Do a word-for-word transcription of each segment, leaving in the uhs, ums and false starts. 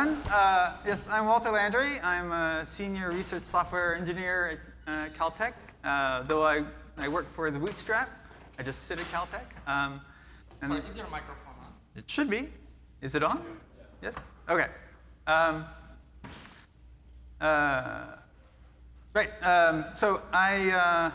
everyone. Uh, yes, I'm Walter Landry. I'm a senior research software engineer at uh, Caltech. Uh, though I, I work for the Bootstrap, I just sit at Caltech. Um, and Sorry, is your microphone on? It should be. Is it on? Yes? OK. Um, uh, right. Um, so I, uh,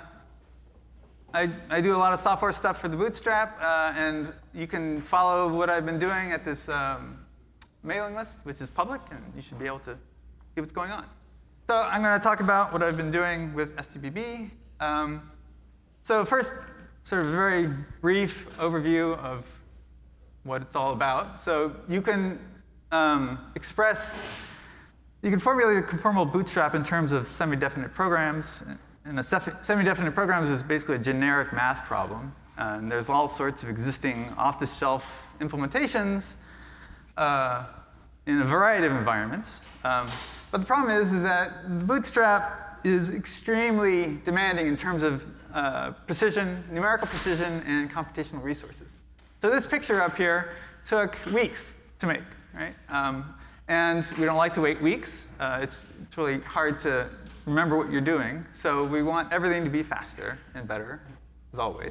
I, I do a lot of software stuff for the Bootstrap. Uh, and you can follow what I've been doing at this um, mailing list, which is public. And you should be able to see what's going on. So I'm going to talk about what I've been doing with S T P B. Um, so first, sort of a very brief overview of what it's all about. So you can um, express, you can formulate a conformal bootstrap in terms of semi-definite programs. And a semi-definite programs is basically a generic math problem. Uh, and there's all sorts of existing off-the-shelf implementations uh, in a variety of environments. Um, but the problem is, is that the Bootstrap is extremely demanding in terms of uh, precision, numerical precision, and computational resources. So this picture up here took weeks to make, right? Um, and we don't like to wait weeks. Uh, it's, it's really hard to remember what you're doing. So we want everything to be faster and better, as always.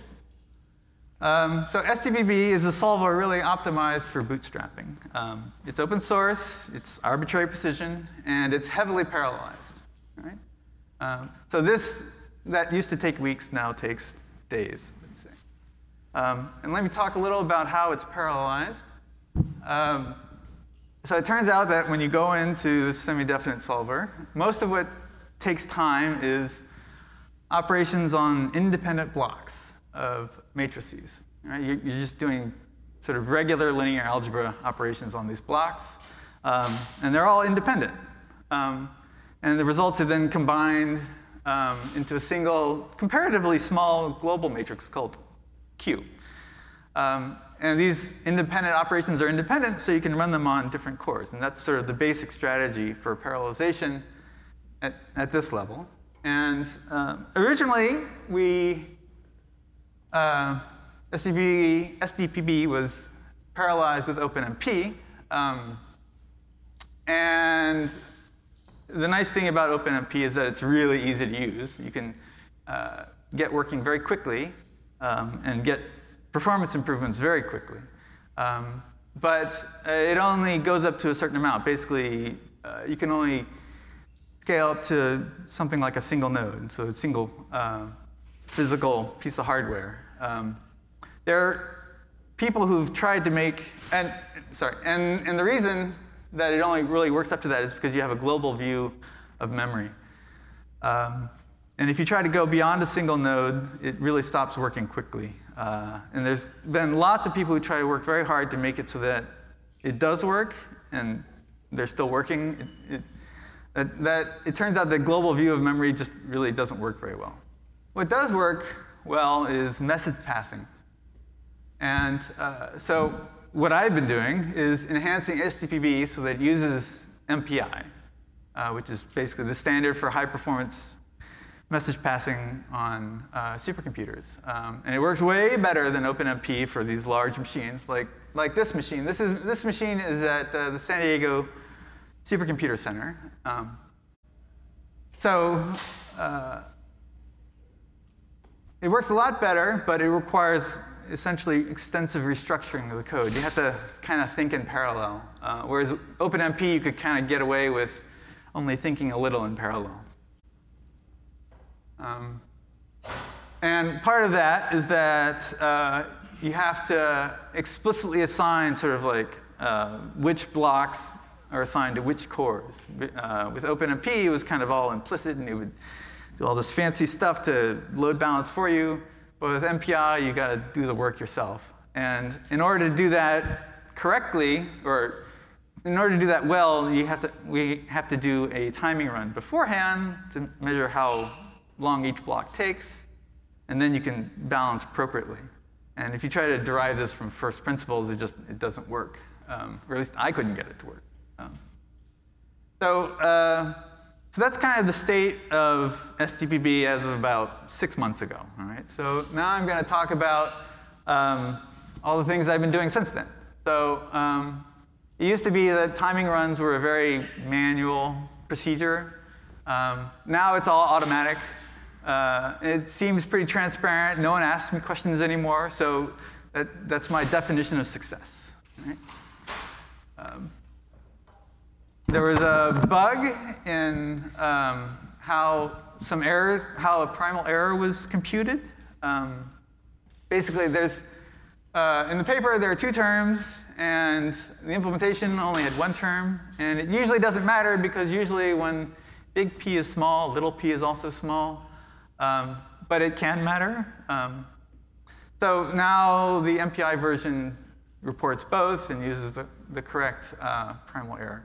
Um, so S T P B is a solver really optimized for bootstrapping. Um, it's open source, it's arbitrary precision, and it's heavily parallelized. Right? Um, so this, that used to take weeks, now takes days, let's say. Um, and let me talk a little about how it's parallelized. Um, so it turns out that when you go into this semi-definite solver, most of what takes time is operations on independent blocks of matrices. Right? You're just doing sort of regular linear algebra operations on these blocks. Um, and they're all independent. Um, and the results are then combined um, into a single, comparatively small global matrix called Q. Um, and these independent operations are independent, so you can run them on different cores. And that's sort of the basic strategy for parallelization at, at this level. And um, originally, we Uh, S T P B was parallelized with OpenMP. Um, and the nice thing about OpenMP is that it's really easy to use. You can uh, get working very quickly um, and get performance improvements very quickly. Um, but uh, it only goes up to a certain amount. Basically, uh, you can only scale up to something like a single node, so a single uh, physical piece of hardware. Um, there are people who've tried to make, and sorry, and, and the reason that it only really works up to that is because you have a global view of memory. Um, and if you try to go beyond a single node, it really stops working quickly. Uh, and there's been lots of people who try to work very hard to make it so that it does work, and they're still working. It, it, that, that, it turns out that global view of memory just really doesn't work very well. What does work well is message passing. And uh, so what I've been doing is enhancing S T P B so that it uses M P I, uh, which is basically the standard for high-performance message passing on uh, supercomputers. Um, and it works way better than OpenMP for these large machines, like, like this machine. This, is, this machine is at uh, the San Diego Supercomputer Center. Um, so uh, it works a lot better, but it requires essentially extensive restructuring of the code. You have to kind of think in parallel. Uh, whereas OpenMP, you could kind of get away with only thinking a little in parallel. Um, and part of that is that uh, you have to explicitly assign sort of like uh, which blocks are assigned to which cores. Uh, with OpenMP, it was kind of all implicit, and it would do all this fancy stuff to load balance for you. But with M P I, you got to do the work yourself. And in order to do that correctly, or in order to do that well, you have to, we have to do a timing run beforehand to measure how long each block takes. And then you can balance appropriately. And if you try to derive this from first principles, it just it doesn't work. Um, or at least I couldn't get it to work. Um, so. Uh, So that's kind of the state of S T P B as of about six months ago. All right. So now I'm going to talk about um, all the things I've been doing since then. So um, It used to be that timing runs were a very manual procedure. Um, now it's all automatic. Uh, it seems pretty transparent. No one asks me questions anymore, so that, that's my definition of success. Right? Um, there was a bug in um, how some errors, how a primal error was computed. Um, basically, there's uh, in the paper there are two terms, and the implementation only had one term. And it usually doesn't matter because usually when big P is small, little p is also small. Um, but it can matter. Um, so now the M P I version reports both and uses the, the correct uh, primal error.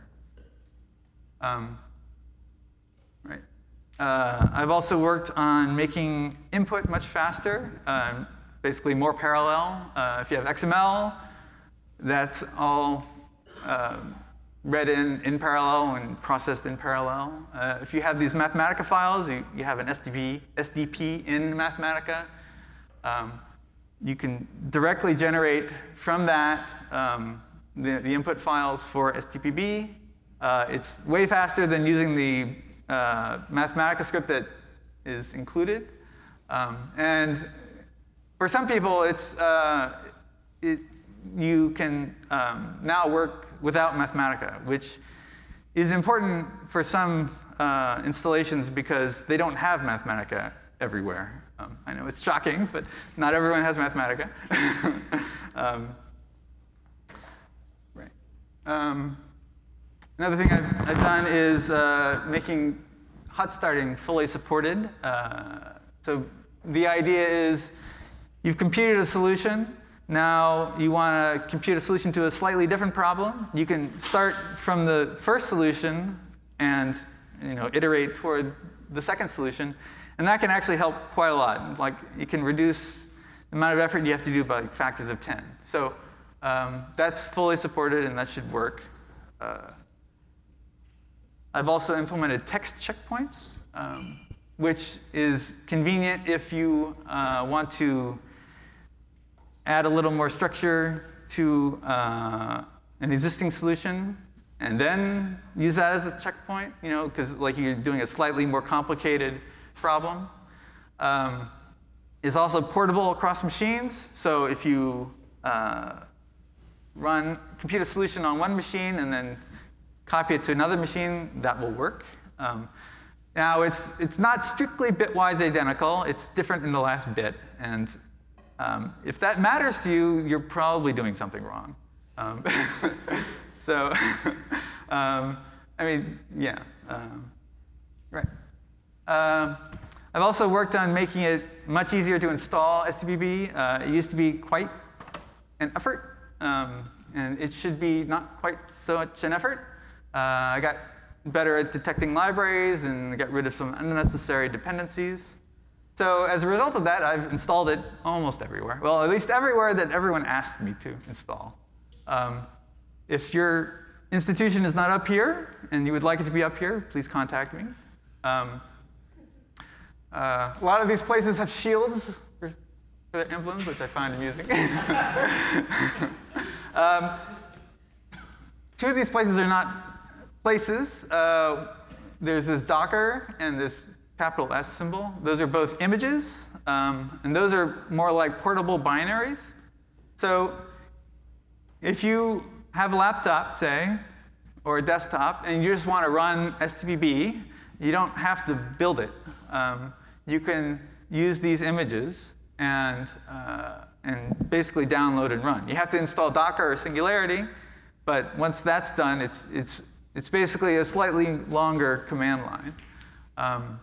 Um, right. Uh, I've also worked on making input much faster, um, basically more parallel. Uh, if you have X M L, that's all uh, read in in parallel and processed in parallel. Uh, if you have these Mathematica files, you, you have an S D P, S D P in Mathematica. Um, you can directly generate from that um, the, the input files for S T P B. Uh, it's way faster than using the uh, Mathematica script that is included. Um, and for some people, it's uh, it, you can um, now work without Mathematica, which is important for some uh, installations because they don't have Mathematica everywhere. Um, I know it's shocking, but not everyone has Mathematica. um, right. Um, another thing I've, I've done is uh, making hot starting fully supported. Uh, so the idea is you've computed a solution. Now you want to compute a solution to a slightly different problem. You can start from the first solution and you know, iterate toward the second solution. And that can actually help quite a lot. Like, it can reduce the amount of effort you have to do by factors of ten. So um, that's fully supported, and that should work. Uh, I've also implemented text checkpoints, um, which is convenient if you uh, want to add a little more structure to uh, an existing solution, and then use that as a checkpoint, you know, because like you're doing a slightly more complicated problem. Um, it's also portable across machines, so if you uh, run, compute a solution on one machine and then copy it to another machine, that will work. Um, now, it's, it's not strictly bitwise identical. It's different in the last bit, and Um, if that matters to you, you're probably doing something wrong. Um, so, um, I mean, yeah, um, right. Um, I've also worked on making it much easier to install S T P B. Uh, it used to be quite an effort, um, and it should be not quite so much an effort. Uh, I got better at detecting libraries and got rid of some unnecessary dependencies. So as a result of that, I've installed it almost everywhere. Well, at least everywhere that everyone asked me to install. Um, if your institution is not up here and you would like it to be up here, please contact me. Um, uh, a lot of these places have shields for, for their emblems, which I find amusing. um, two of these places are not places. Uh, there's this Docker and this capital S symbol. Those are both images, um, and those are more like portable binaries. So if you have a laptop, say, or a desktop, and you just want to run S T P B, you don't have to build it. Um, you can use these images and, uh, and basically download and run. You have to install Docker or Singularity, but once that's done, it's, it's, it's basically a slightly longer command line. Um,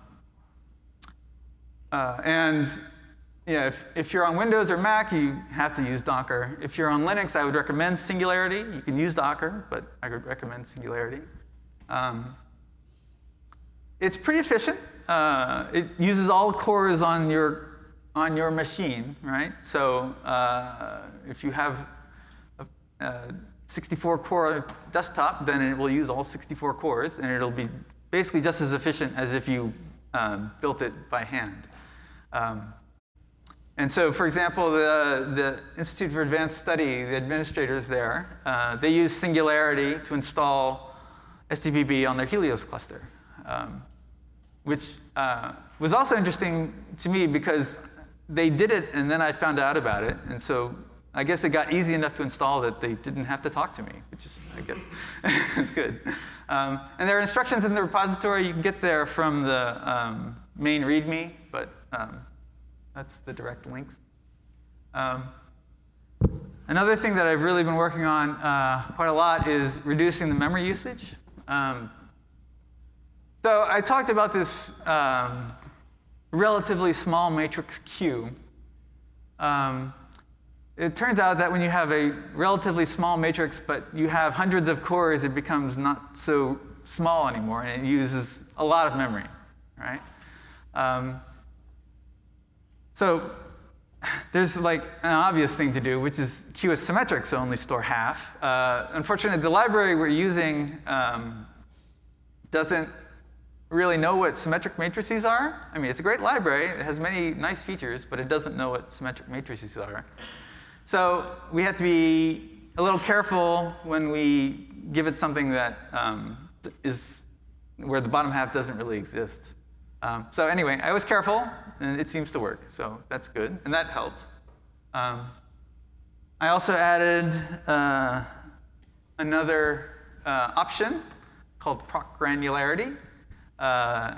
Uh, and yeah, if, if you're on Windows or Mac, you have to use Docker. If you're on Linux, I would recommend Singularity. You can use Docker, but I would recommend Singularity. Um, it's pretty efficient. Uh, it uses all the cores on your, on your machine, right? So uh, if you have a, a sixty-four core desktop, then it will use all sixty-four cores, and it'll be basically just as efficient as if you um, built it by hand. Um, and so, for example, the, the Institute for Advanced Study, the administrators there, uh, they use Singularity to install S T B B on their Helios cluster, um, which uh, was also interesting to me because they did it and then I found out about it. And so I guess it got easy enough to install that they didn't have to talk to me, which is, I guess, is good. Um, and there are instructions in the repository. You can get there from the um, main README, but um, that's the direct links. Um, another thing that I've really been working on uh, quite a lot is reducing the memory usage. Um, so I talked about this um, relatively small matrix Q. Um, it turns out that when you have a relatively small matrix, but you have hundreds of cores, it becomes not so small anymore, and it uses a lot of memory, right? Um, so there's like an obvious thing to do, which is Q is symmetric, so only store half. Uh, unfortunately, the library we're using um, doesn't really know what symmetric matrices are. I mean, it's a great library. It has many nice features, but it doesn't know what symmetric matrices are. So we have to be a little careful when we give it something that um, is where the bottom half doesn't really exist. Um, so anyway, I was careful, and it seems to work. So that's good, and that helped. Um, I also added uh, another uh, option called proc granularity. Uh,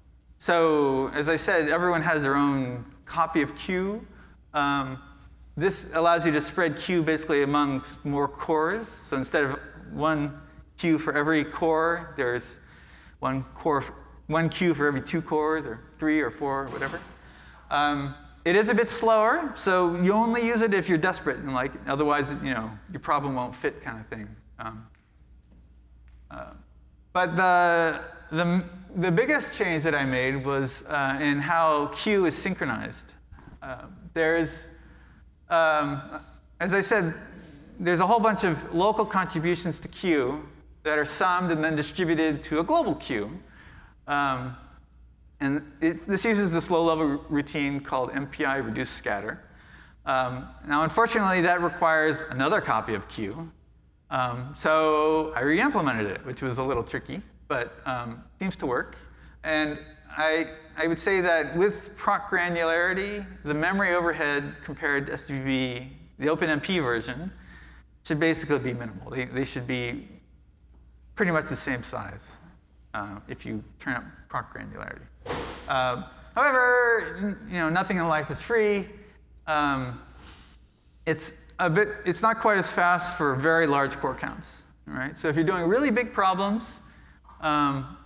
so as I said, everyone has their own copy of Q. Um, this allows you to spread Q basically amongst more cores. So instead of one Q for every core, there's one core, one Q for every two cores, or three or four, or whatever. Um, it is a bit slower, so you only use it if you're desperate, and like otherwise, you know, your problem won't fit, kind of thing. Um, uh, but the the the biggest change that I made was uh, in how Q is synchronized. Uh, there's, um, as I said, there's a whole bunch of local contributions to Q that are summed and then distributed to a global Q. Um, and it, this uses this low-level routine called M P I reduce scatter. Um, now, unfortunately, that requires another copy of Q. Um, so I re-implemented it, which was a little tricky, but um, seems to work. And I, I would say that with proc granularity, the memory overhead compared to S T B B, the OpenMP version, should basically be minimal. They, they should be pretty much the same size uh, if you turn up proc granularity. Uh, however, you know, nothing in life is free. Um, it's a bit, it's not quite as fast for very large core counts. Right? So if you're doing really big problems, um,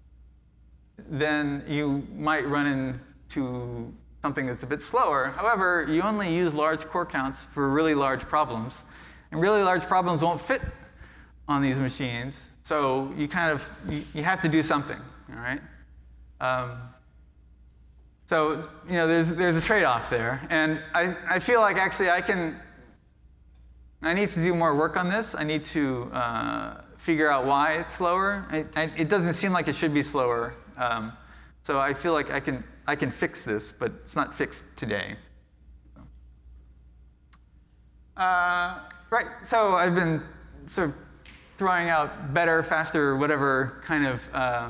then you might run into something that's a bit slower. However, you only use large core counts for really large problems. And really large problems won't fit on these machines. So you kind of, you, you have to do something, all right? Um, so, you know, there's, there's a trade-off there. And I, I feel like actually I can, I need to do more work on this. I need to uh, figure out why it's slower. I, I, it doesn't seem like it should be slower. Um, so I feel like I can, I can fix this, but it's not fixed today. Uh, right, so I've been sort of throwing out better, faster, whatever kind of uh,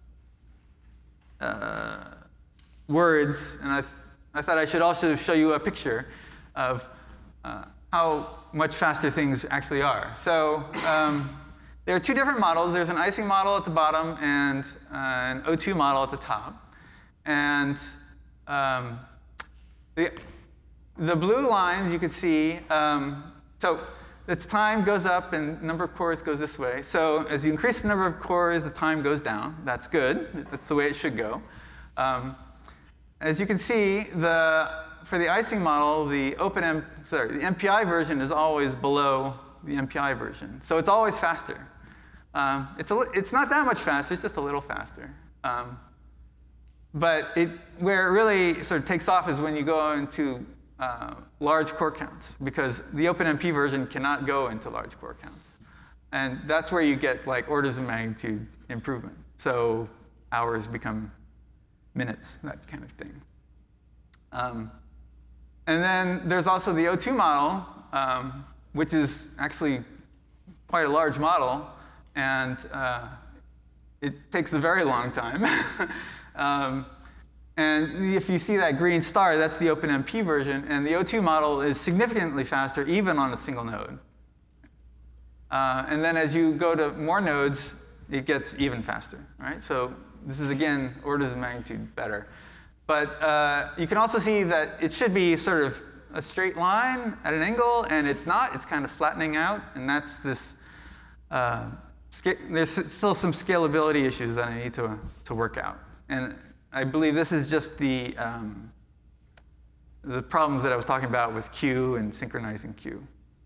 uh, words, and I, th I thought I should also show you a picture of uh, how much faster things actually are. So um, there are two different models. There's an Ising model at the bottom and uh, an O two model at the top. And um, the, the blue lines you can see, um, so its time goes up and number of cores goes this way. So as you increase the number of cores, the time goes down. That's good. That's the way it should go. Um, as you can see, the, for the Ising model, the OpenM, sorry, the M P I version is always below the M P I version. So it's always faster. Um, it's, a, it's not that much faster. It's just a little faster. Um, but it, where it really sort of takes off is when you go into uh, large core counts, because the OpenMP version cannot go into large core counts. And that's where you get like orders of magnitude improvement. So hours become minutes, that kind of thing. Um, And then there's also the O two model, um, which is actually quite a large model, and uh, it takes a very long time. um, and if you see that green star, that's the OpenMP version, and the O two model is significantly faster even on a single node. Uh, and then as you go to more nodes, it gets even faster, right? So this is, again, orders of magnitude better. But uh, you can also see that it should be sort of a straight line at an angle, and it's not. It's kind of flattening out, and that's this. Uh, there's still some scalability issues that I need to, to work out. And I believe this is just the, um, the problems that I was talking about with Q and synchronizing Q.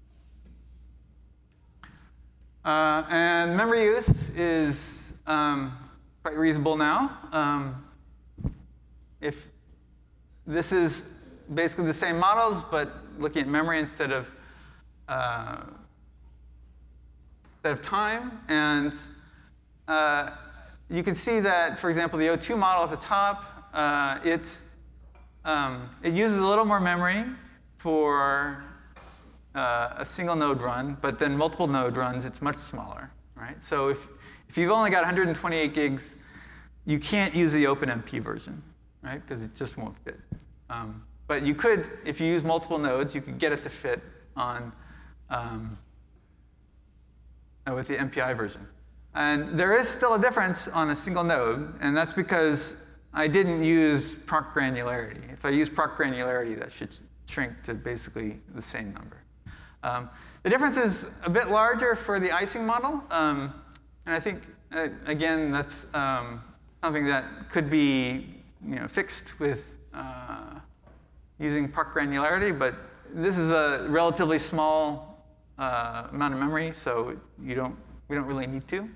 Uh, and memory use is um, quite reasonable now. Um, if this is basically the same models, but looking at memory instead of uh, instead of time, and uh, you can see that, for example, the O two model at the top, uh, it um, it uses a little more memory for uh, a single node run, but then multiple node runs, it's much smaller, right? So if if you've only got one hundred twenty-eight gigs, you can't use the OpenMP version, right? Because it just won't fit. Um, but you could, if you use multiple nodes, you could get it to fit on um, with the M P I version. And there is still a difference on a single node, and that's because I didn't use proc granularity. If I use proc granularity, that should shrink to basically the same number. Um, the difference is a bit larger for the icing model, um, and I think, uh, again, that's um, something that could be you know, fixed with uh, using proc granularity, but this is a relatively small uh, amount of memory, so you don't, we don't really need to.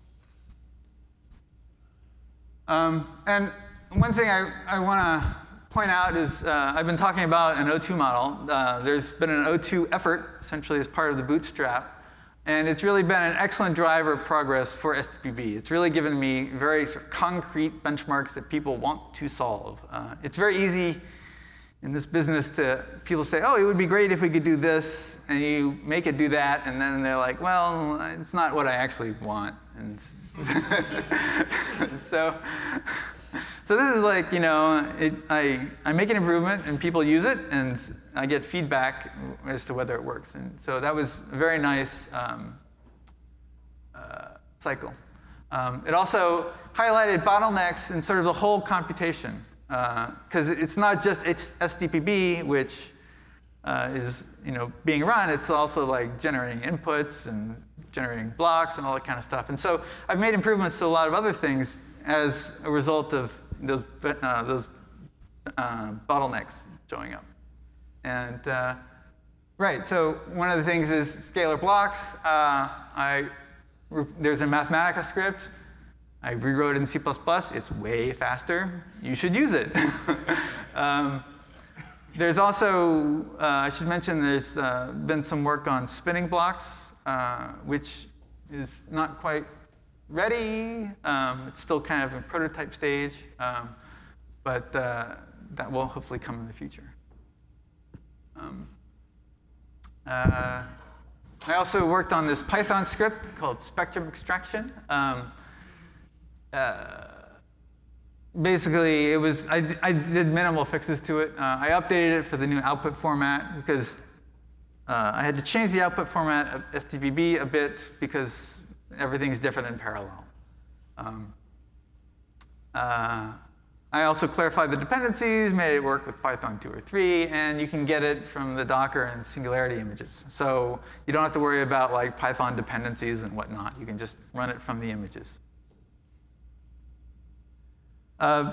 Um, and one thing I, I want to point out is uh, I've been talking about an O two model. Uh, there's been an O two effort, essentially as part of the Bootstrap, and it's really been an excellent driver of progress for S T P B. It's really given me very sort of concrete benchmarks that people want to solve. Uh, it's very easy in this business to people say, oh, it would be great if we could do this, and you make it do that, and then they're like, well, it's not what I actually want. And so, so this is like, you know, it, I, I make an improvement, and people use it, and I get feedback as to whether it works. And so that was a very nice um, uh, cycle. Um, it also highlighted bottlenecks in sort of the whole computation. Because uh, it's not just it's S T P B, which uh, is you know being run. It's also like generating inputs and generating blocks and all that kind of stuff. And so I've made improvements to a lot of other things as a result of those uh, those uh, bottlenecks showing up. And uh, right, so one of the things is scalar blocks. Uh, I there's a Mathematica script. I rewrote it in C plus plus. It's way faster. You should use it. um, there's also, uh, I should mention, there's uh, been some work on spinning blocks, uh, which is not quite ready. Um, it's still kind of in prototype stage, um, but uh, that will hopefully come in the future. Um, uh, I also worked on this Python script called spectrum extraction. Um, Uh, basically, it was I, I did minimal fixes to it. Uh, I updated it for the new output format because uh, I had to change the output format of S T P B a bit because everything's different in parallel. Um, uh, I also clarified the dependencies, made it work with Python two or three, and you can get it from the Docker and Singularity images. So you don't have to worry about like Python dependencies and whatnot. You can just run it from the images. Uh,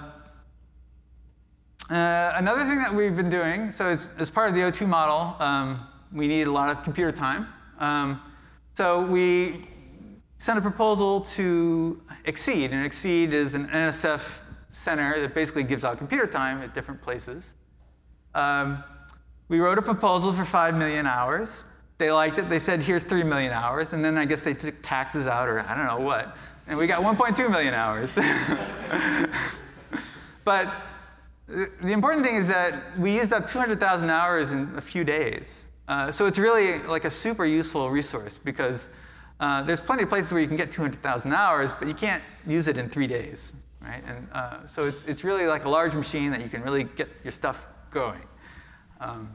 uh, another thing that we've been doing, so as, as part of the O two model, um, we need a lot of computer time. Um, so we sent a proposal to Exceed, and Exceed is an N S F center that basically gives out computer time at different places. Um, we wrote a proposal for five million hours. They liked it. They said, here's three million hours. And then I guess they took taxes out, or I don't know what. And we got one point two million hours. But the important thing is that we used up two hundred thousand hours in a few days. Uh, so it's really like a super useful resource because uh, there's plenty of places where you can get two hundred thousand hours, but you can't use it in three days, right? And uh, so it's, it's really like a large machine that you can really get your stuff going. Um,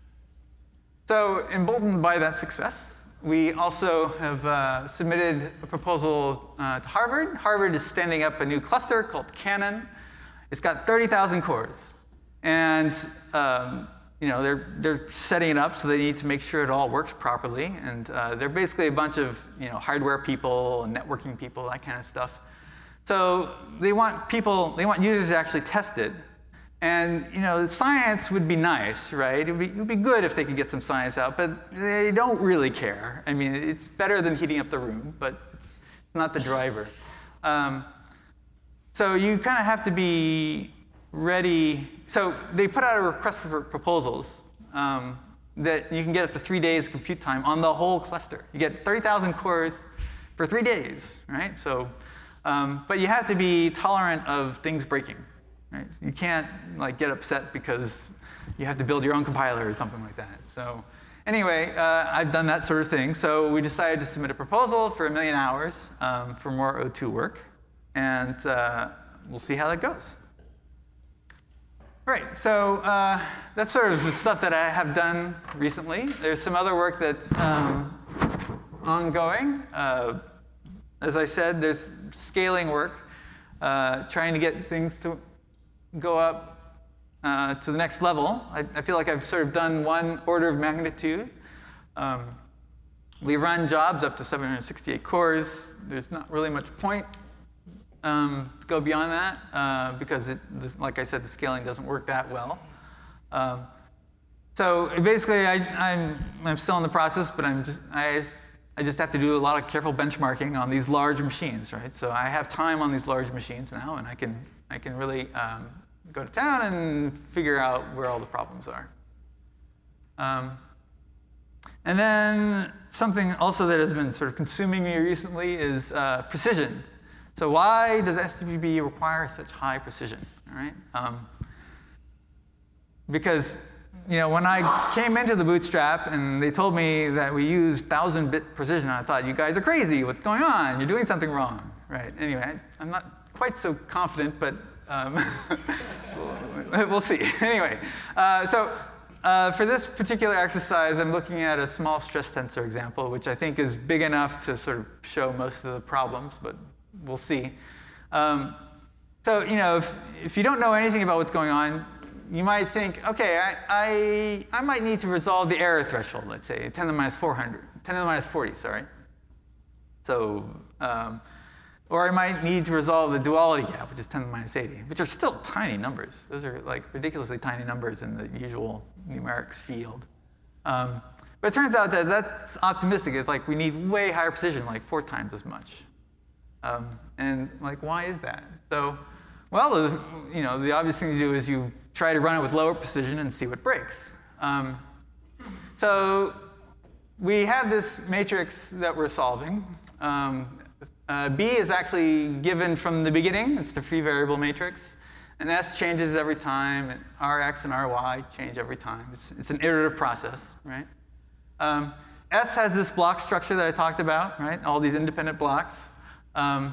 so emboldened by that success, we also have uh, submitted a proposal uh, to Harvard. Harvard is standing up a new cluster called Cannon. It's got thirty thousand cores. And um, you know, they're, they're setting it up, so they need to make sure it all works properly. And uh, they're basically a bunch of you know, hardware people and networking people, that kind of stuff. So they want people, they want users to actually test it. And you know, science would be nice, right? It would be, it would be good if they could get some science out, but they don't really care. I mean, it's better than heating up the room, but it's not the driver. Um, so you kind of have to be ready. So they put out a request for proposals um, that you can get up to three days compute time on the whole cluster. You get thirty thousand cores for three days, right? So, um, but you have to be tolerant of things breaking. Right? You can't like get upset because you have to build your own compiler or something like that. So anyway, uh, I've done that sort of thing. So we decided to submit a proposal for a million hours um, for more O two work. And uh, we'll see how that goes. Right, so uh, that's sort of the stuff that I have done recently. There's some other work that's um, ongoing. Uh, as I said, there's scaling work, uh, trying to get things to go up uh, to the next level. I, I feel like I've sort of done one order of magnitude. Um, we run jobs up to seven hundred sixty-eight cores. There's not really much point Um, to go beyond that, uh, because, it, this, like I said, the scaling doesn't work that well. Um, so basically, I, I'm, I'm still in the process, but I'm just, I, I just have to do a lot of careful benchmarking on these large machines, right? So I have time on these large machines now, and I can, I can really um, go to town and figure out where all the problems are. Um, and then something also that has been sort of consuming me recently is uh, precision. So why does F T P B require such high precision? All right? Um, because you know, when I came into the Bootstrap and they told me that we use thousand bit precision, I thought, you guys are crazy. What's going on? You're doing something wrong. Right? Anyway, I, I'm not quite so confident, but um, we'll see. Anyway, uh, so uh, for this particular exercise, I'm looking at a small stress tensor example, which I think is big enough to sort of show most of the problems, but we'll see. Um, so, you know, if, if you don't know anything about what's going on, you might think, okay, I, I, I might need to resolve the error threshold, let's say, ten to the minus four hundred, ten to the minus forty, sorry. So, um, or I might need to resolve the duality gap, which is ten to the minus eighty, which are still tiny numbers. Those are like ridiculously tiny numbers in the usual numerics field. Um, but it turns out that that's optimistic. It's like we need way higher precision, like four times as much. Um, and like, why is that? So, well, the, you know, the obvious thing to do is you try to run it with lower precision and see what breaks. Um, so we have this matrix that we're solving. Um, uh, B is actually given from the beginning. It's the free variable matrix. And S changes every time. And Rx and Ry change every time. It's, it's an iterative process, right? Um, S has this block structure that I talked about, right? All these independent blocks. Um,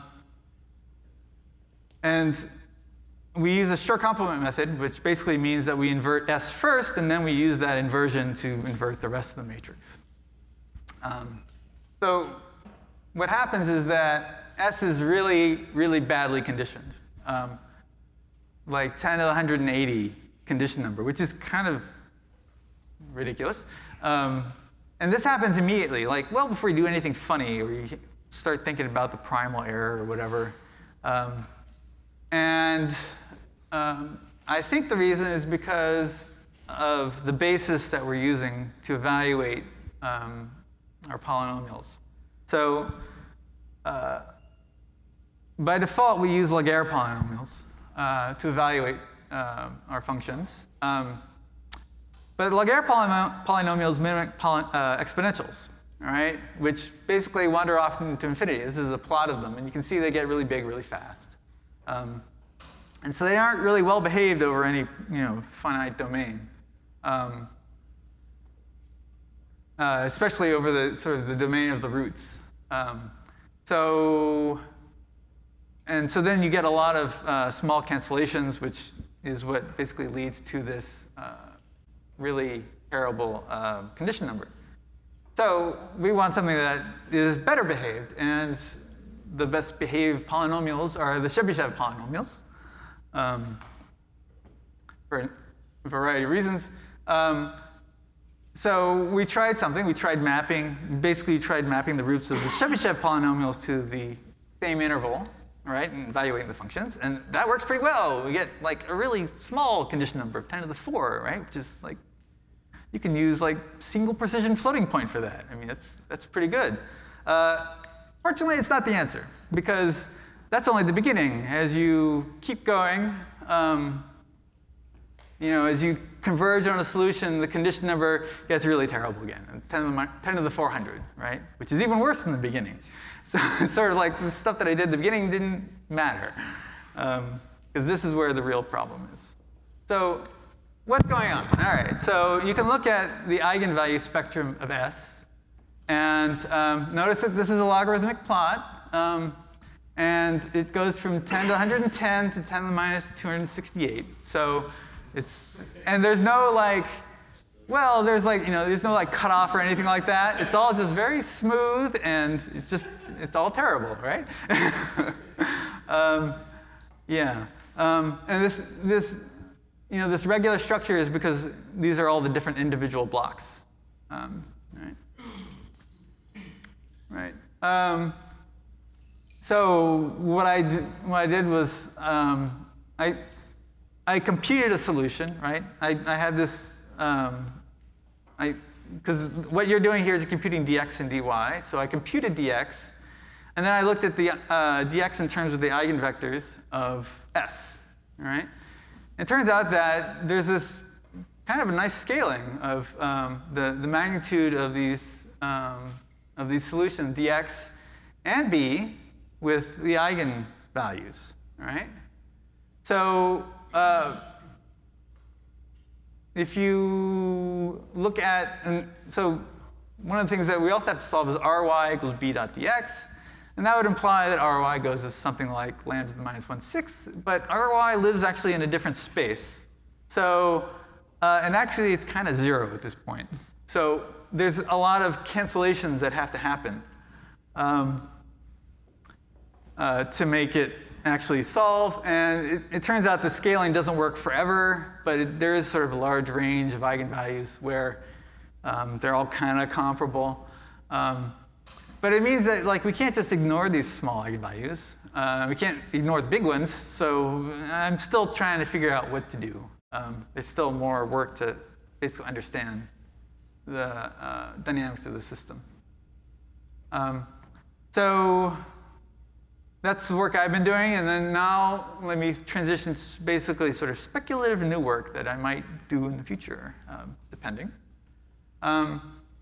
and we use a short complement method, which basically means that we invert S first, and then we use that inversion to invert the rest of the matrix. Um, so what happens is that S is really, really badly conditioned, um, like ten to the one hundred eighty condition number, which is kind of ridiculous. Um, and this happens immediately, like well before you do anything funny, or you start thinking about the primal error or whatever. Um, and um, I think the reason is because of the basis that we're using to evaluate um, our polynomials. So uh, by default, we use Laguerre polynomials uh, to evaluate uh, our functions. Um, but Laguerre polynom polynomials mimic poly uh, exponentials. All right, which basically wander off into infinity. This is a plot of them, and you can see they get really big really fast. Um, And so they aren't really well behaved over any, you know, finite domain. Um, uh, especially over the sort of the domain of the roots. Um, so, and so then you get a lot of uh, small cancellations, which is what basically leads to this uh, really terrible uh, condition number. So we want something that is better behaved, and the best behaved polynomials are the Chebyshev polynomials, um, for a variety of reasons. Um, so we tried something. We tried mapping, basically tried mapping the roots of the Chebyshev polynomials to the same interval, right, and evaluating the functions. And that works pretty well. We get like a really small condition number of ten to the four, right, which is like, you can use like single precision floating point for that. I mean, that's, that's pretty good. Uh, fortunately, it's not the answer, because that's only the beginning. As you keep going, um, you know, as you converge on a solution, the condition number gets really terrible again, ten to the, ten to the four hundred, right? Which is even worse than the beginning. So it's sort of like the stuff that I did at the beginning didn't matter, because um, this is where the real problem is. So what's going on? All right, so you can look at the eigenvalue spectrum of S, and um, notice that this is a logarithmic plot, um, and it goes from ten to one hundred ten to ten to the minus two hundred sixty-eight. So it's, and there's no like, well, there's like, you know, there's no like cutoff or anything like that. It's all just very smooth, and it's just, it's all terrible, right? um, yeah, um, and this, this, you know, this regular structure is because these are all the different individual blocks, um, right? Right. Um, so what I did, what I did was um, I I computed a solution, right? I I had this um, I because what you're doing here is computing dx and dy. So I computed dx, and then I looked at the uh, dx in terms of the eigenvectors of S, all right? It turns out that there's this kind of a nice scaling of um, the, the magnitude of these, um, of these solutions, dx and b, with the eigenvalues, all right? So uh, if you look at, and so one of the things that we also have to solve is ry equals b dot dx. And that would imply that Ry goes as something like lambda to the minus one sixth, but Ry lives actually in a different space. So, uh, and actually it's kind of zero at this point. So there's a lot of cancellations that have to happen um, uh, to make it actually solve. And it, it turns out the scaling doesn't work forever, but it, there is sort of a large range of eigenvalues where um, they're all kind of comparable. Um, But it means that like we can't just ignore these small eigenvalues. Uh, we can't ignore the big ones. So I'm still trying to figure out what to do. Um, there's still more work to basically understand the uh, dynamics of the system. Um, so that's the work I've been doing. And then now let me transition to basically sort of speculative new work that I might do in the future, um, depending. Um,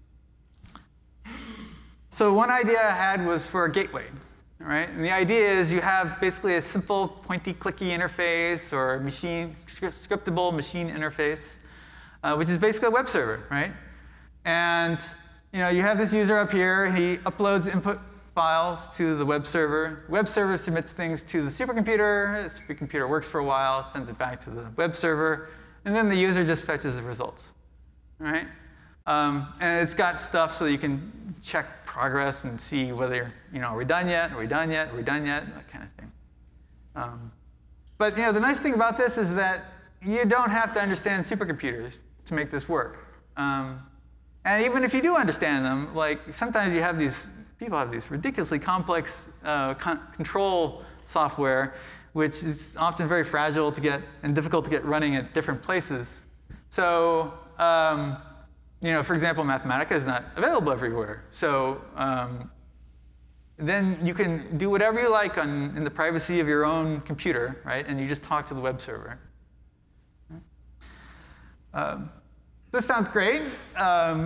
So one idea I had was for a gateway, right? And the idea is you have basically a simple pointy clicky interface or machine scriptable machine interface, uh, which is basically a web server, right? And you know you have this user up here. He uploads input files to the web server. Web server submits things to the supercomputer. The supercomputer works for a while, sends it back to the web server, and then the user just fetches the results, right? Um, and it's got stuff so that you can check progress and see whether, you know, are we done yet? Are we done yet? Are we done yet? That kind of thing. Um, but, you know, the nice thing about this is that you don't have to understand supercomputers to make this work. Um, and even if you do understand them, like sometimes you have these, people have these ridiculously complex uh, con control software, which is often very fragile to get and difficult to get running at different places. So, um, you know, for example, Mathematica is not available everywhere. So um, then you can do whatever you like on, in the privacy of your own computer, right? And you just talk to the web server. Um, this sounds great. Um,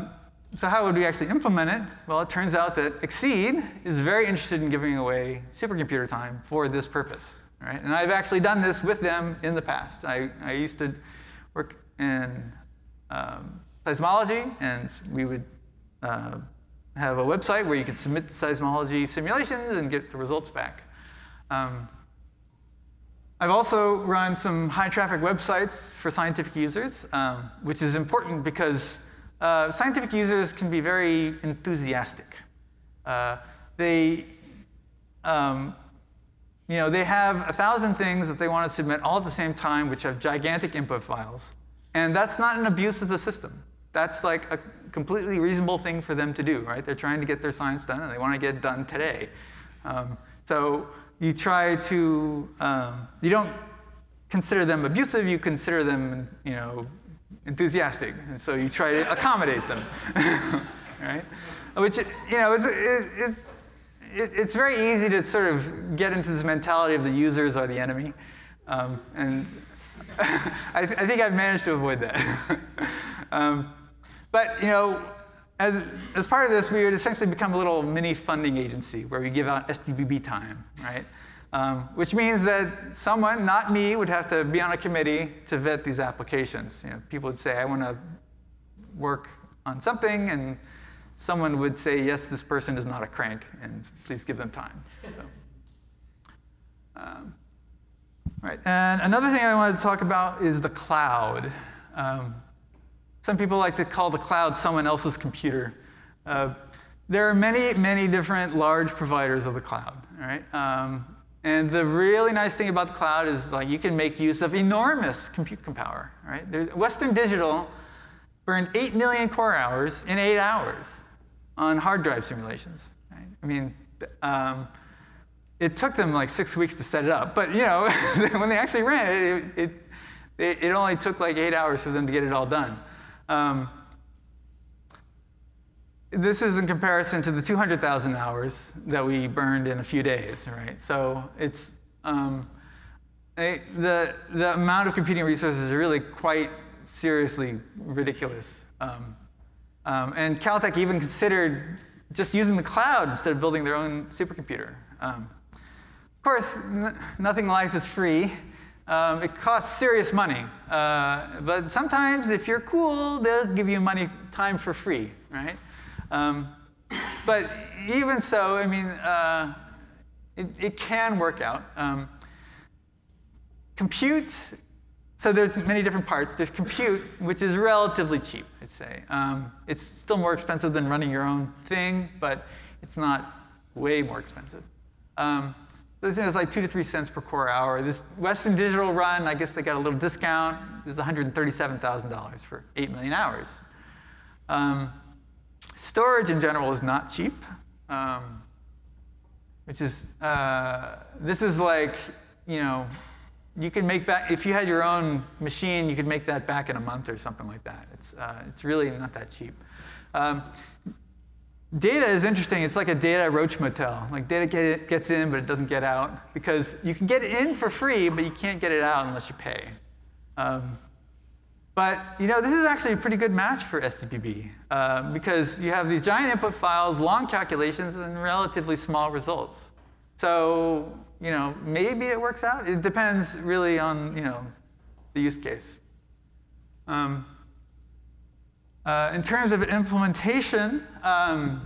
so how would we actually implement it? Well, it turns out that Exceed is very interested in giving away supercomputer time for this purpose, right? And I've actually done this with them in the past. I, I used to work in um, seismology, and we would uh, have a website where you could submit seismology simulations and get the results back. Um, I've also run some high-traffic websites for scientific users, um, which is important because uh, scientific users can be very enthusiastic. Uh, they, um, you know, they have a thousand things that they want to submit all at the same time, which have gigantic input files, and that's not an abuse of the system. That's like a completely reasonable thing for them to do, right? They're trying to get their science done, and they want to get it done today. Um, so. You try to, um, you don't consider them abusive, you consider them, you know, enthusiastic. And so you try to accommodate them, right? Which, you know, it's, it, it, it's very easy to sort of get into this mentality of the users are the enemy. Um, and I, th I think I've managed to avoid that. um, but, you know, As, as part of this, we would essentially become a little mini funding agency where we give out S D B B time, right? Um, which means that someone, not me, would have to be on a committee to vet these applications. You know, people would say, I want to work on something, and someone would say, yes, this person is not a crank, and please give them time. So, um, right. And another thing I wanted to talk about is the cloud. Um, Some people like to call the cloud someone else's computer. Uh, there are many, many different large providers of the cloud, right? Um, and the really nice thing about the cloud is like you can make use of enormous compute power, right? There, Western Digital burned eight million core hours in eight hours on hard drive simulations, right? I mean, um, it took them like six weeks to set it up, but you know, when they actually ran it, it, it, it only took like eight hours for them to get it all done. Um, this is in comparison to the two hundred thousand hours that we burned in a few days, right? So it's, um, a, the, the amount of computing resources is really quite seriously ridiculous. Um, um, and Caltech even considered just using the cloud instead of building their own supercomputer. Um, of course, n nothing in life is free. Um, it costs serious money, uh, but sometimes if you're cool, they'll give you money time for free, right? Um, but even so, I mean, uh, it, it can work out. Um, compute, so there's many different parts. There's compute, which is relatively cheap, I'd say. Um, it's still more expensive than running your own thing, but it's not way more expensive. Um, It's like two to three cents per core hour. This Western Digital run, I guess they got a little discount. This is one hundred thirty-seven thousand dollars for eight million hours. Um, storage in general is not cheap, um, which is, uh, this is like, you know, you can make back, if you had your own machine, you could make that back in a month or something like that. It's, uh, it's really not that cheap. Um, Data is interesting. It's like a data roach motel. Like data get, gets in, but it doesn't get out. Because you can get it in for free, but you can't get it out unless you pay. Um, but you know, this is actually a pretty good match for S D B B. Uh, because you have these giant input files, long calculations, and relatively small results. So you know, maybe it works out. It depends really on you know, the use case. Um, Uh, in terms of implementation, um,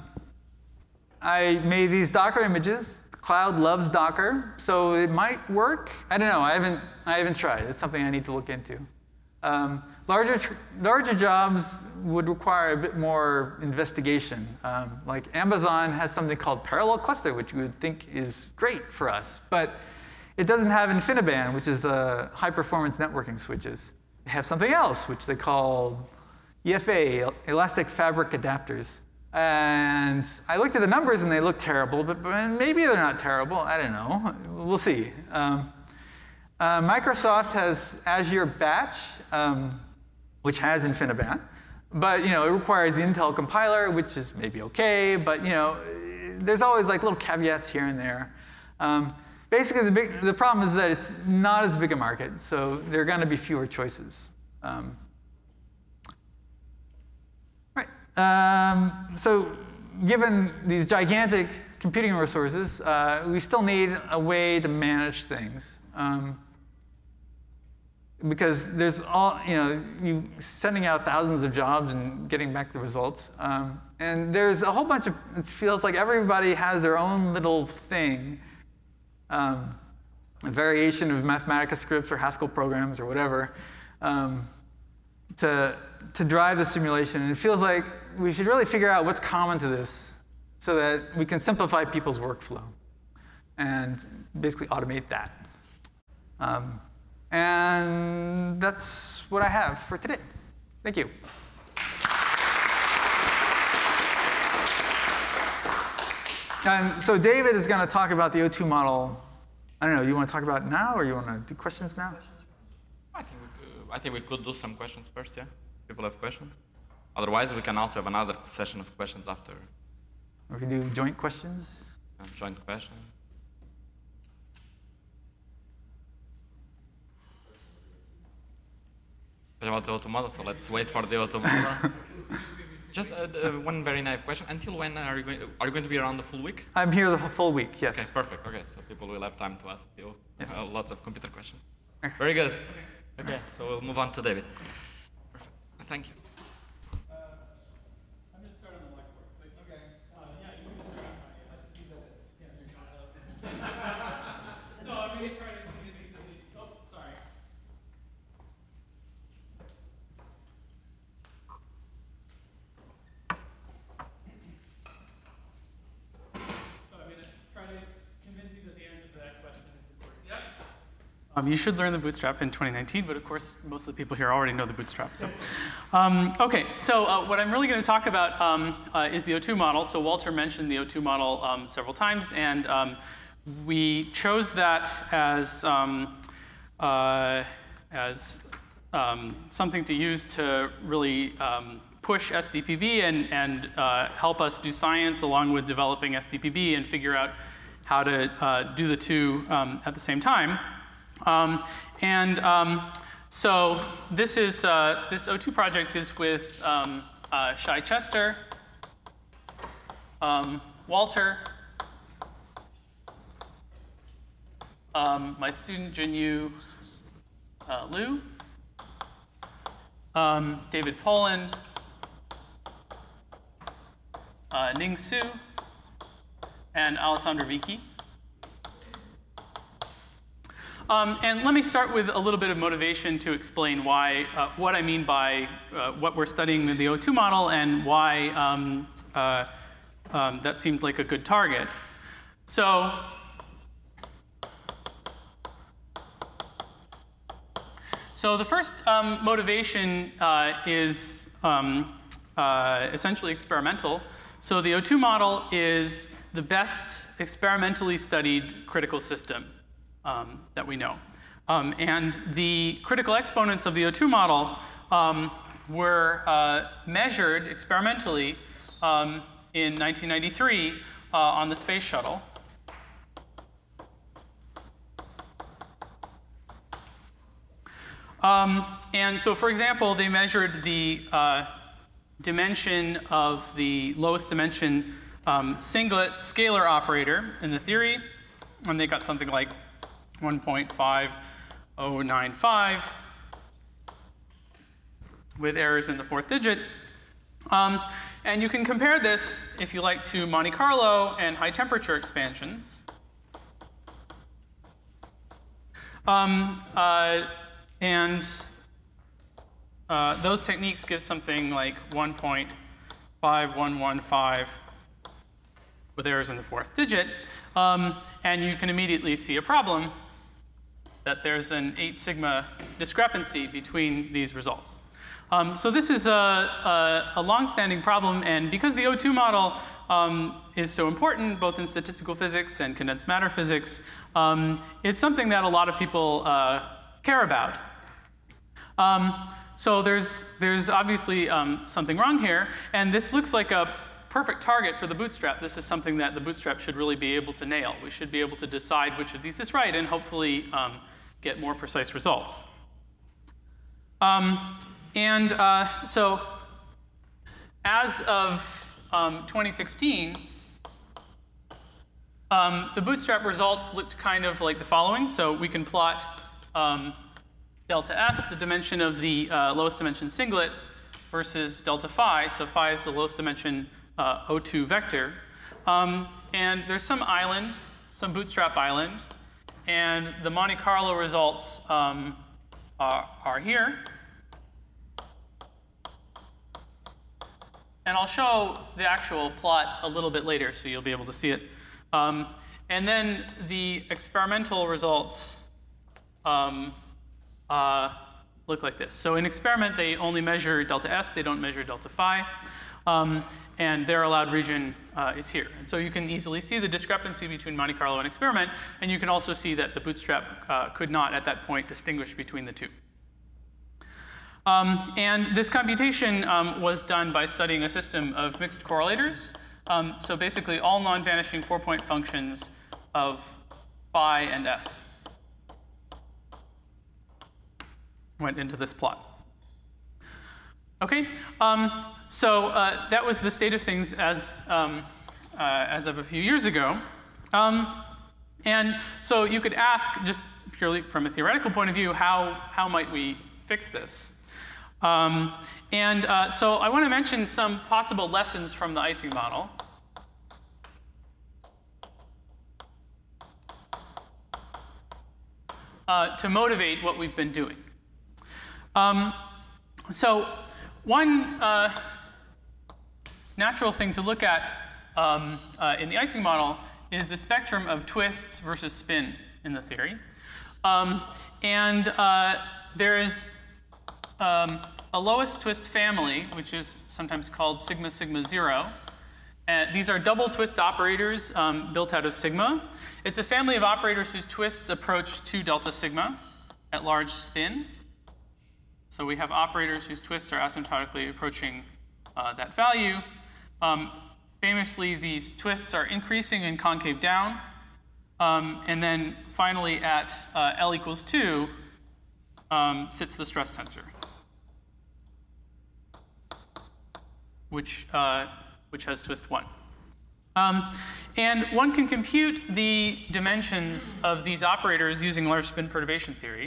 I made these Docker images. The cloud loves Docker, so it might work. I don't know. I haven't, I haven't tried. It's something I need to look into. Um, larger, larger jobs would require a bit more investigation. Um, like Amazon has something called Parallel Cluster, which you would think is great for us. But it doesn't have InfiniBand, which is the high-performance networking switches. They have something else, which they call E F A, elastic fabric adapters. And I looked at the numbers and they look terrible, but, but maybe they're not terrible. I don't know. We'll see. Um, uh, Microsoft has Azure Batch, um, which has InfiniBand. But you know, it requires the Intel compiler, which is maybe okay, but you know, there's always like little caveats here and there. Um, basically, the, big, the problem is that it's not as big a market, so there are going to be fewer choices. Um, um, so given these gigantic computing resources, uh, we still need a way to manage things. Um, because there's all, you know, you sending out thousands of jobs and getting back the results. Um, and there's a whole bunch of, it feels like everybody has their own little thing, um, a variation of Mathematica scripts or Haskell programs or whatever, um, to, to drive the simulation. And it feels like we should really figure out what's common to this so that we can simplify people's workflow and basically automate that. Um, And that's what I have for today. Thank you. And so David is going to talk about the O two model. I don't know, you want to talk about it now, or you want to do questions now? I think we could, I think we could do some questions first, yeah? People have questions? Otherwise, we can also have another session of questions after. Or we can do joint questions. Um, joint questions. About the O two model, so let's wait for the O two model. Just uh, uh, one very naive question. Until when are you going? Are you going to be around the full week? I'm here the full week. Yes. Okay, perfect. Okay, so people will have time to ask you yes. uh, lots of computer questions. Very good. Okay, so we'll move on to David. Perfect. Thank you. Uh, I'm going to start on the whiteboard. But, okay. Uh, yeah, you can try. I just need that. Yeah, you're so I'm going to try to convince you that we. Oh, sorry. Um, you should learn the Bootstrap in twenty nineteen, but of course, most of the people here already know the Bootstrap. So, um, okay, so uh, what I'm really going to talk about um, uh, is the O two model. So Walter mentioned the O two model um, several times, and um, we chose that as, um, uh, as um, something to use to really um, push S D P B and, and uh, help us do science along with developing S D P B and figure out how to uh, do the two um, at the same time. Um, and um, so this is uh, this O two project is with um, uh, Shai Chester, um, Walter, um, my student Junyu uh, Liu, um, David Poland, uh, Ning Su, and Alessandro Vicky. Um, and let me start with a little bit of motivation to explain why, uh, what I mean by uh, what we're studying in the O two model and why um, uh, um, that seemed like a good target. So, so the first um, motivation uh, is um, uh, essentially experimental. So the O two model is the best experimentally studied critical system Um, that we know. Um, and the critical exponents of the O two model um, were uh, measured experimentally um, in nineteen ninety-three uh, on the space shuttle. Um, and so, for example, they measured the uh, dimension of the lowest dimension um, singlet scalar operator in the theory, and they got something like one point five oh nine five with errors in the fourth digit. Um, and you can compare this, if you like, to Monte Carlo and high temperature expansions. Um, uh, and uh, those techniques give something like one point five one one five with errors in the fourth digit. Um, and you can immediately see a problem, that there's an eight sigma discrepancy between these results. Um, so this is a, a, a long-standing problem, and because the O two model um, is so important, both in statistical physics and condensed matter physics, um, it's something that a lot of people uh, care about. Um, so there's, there's obviously um, something wrong here, and this looks like a perfect target for the Bootstrap. This is something that the Bootstrap should really be able to nail. We should be able to decide which of these is right and hopefully um, get more precise results. Um, and uh, so as of um, twenty sixteen, um, the bootstrap results looked kind of like the following. So we can plot um, delta S, the dimension of the uh, lowest dimension singlet, versus delta phi. So phi is the lowest dimension uh, O two vector. Um, and there's some island, some bootstrap island, and the Monte Carlo results um, are, are here. And I'll show the actual plot a little bit later, so you'll be able to see it. Um, and then the experimental results um, uh, look like this. So in experiment, they only measure delta S. They don't measure delta phi. Um, and their allowed region uh, is here. And so you can easily see the discrepancy between Monte Carlo and experiment. And you can also see that the bootstrap uh, could not, at that point, distinguish between the two. Um, and this computation um, was done by studying a system of mixed correlators. Um, so basically, all non-vanishing four-point functions of phi and S went into this plot. Okay, um, so uh, that was the state of things as, um, uh, as of a few years ago. Um, and so you could ask, just purely from a theoretical point of view, how, how might we fix this? Um, and uh, so I want to mention some possible lessons from the Ising model. Uh, to motivate what we've been doing. Um, so one uh, natural thing to look at um, uh, in the Ising model is the spectrum of twists versus spin in the theory. Um, and uh, there is um, a lowest twist family, which is sometimes called sigma sigma zero. Uh, these are double twist operators um, built out of sigma. It's a family of operators whose twists approach two delta sigma at large spin. So we have operators whose twists are asymptotically approaching uh, that value. Um, famously, these twists are increasing in concave down. Um, and then finally, at uh, L equals two, um, sits the stress tensor, which, uh, which has twist one. Um, and one can compute the dimensions of these operators using large spin perturbation theory.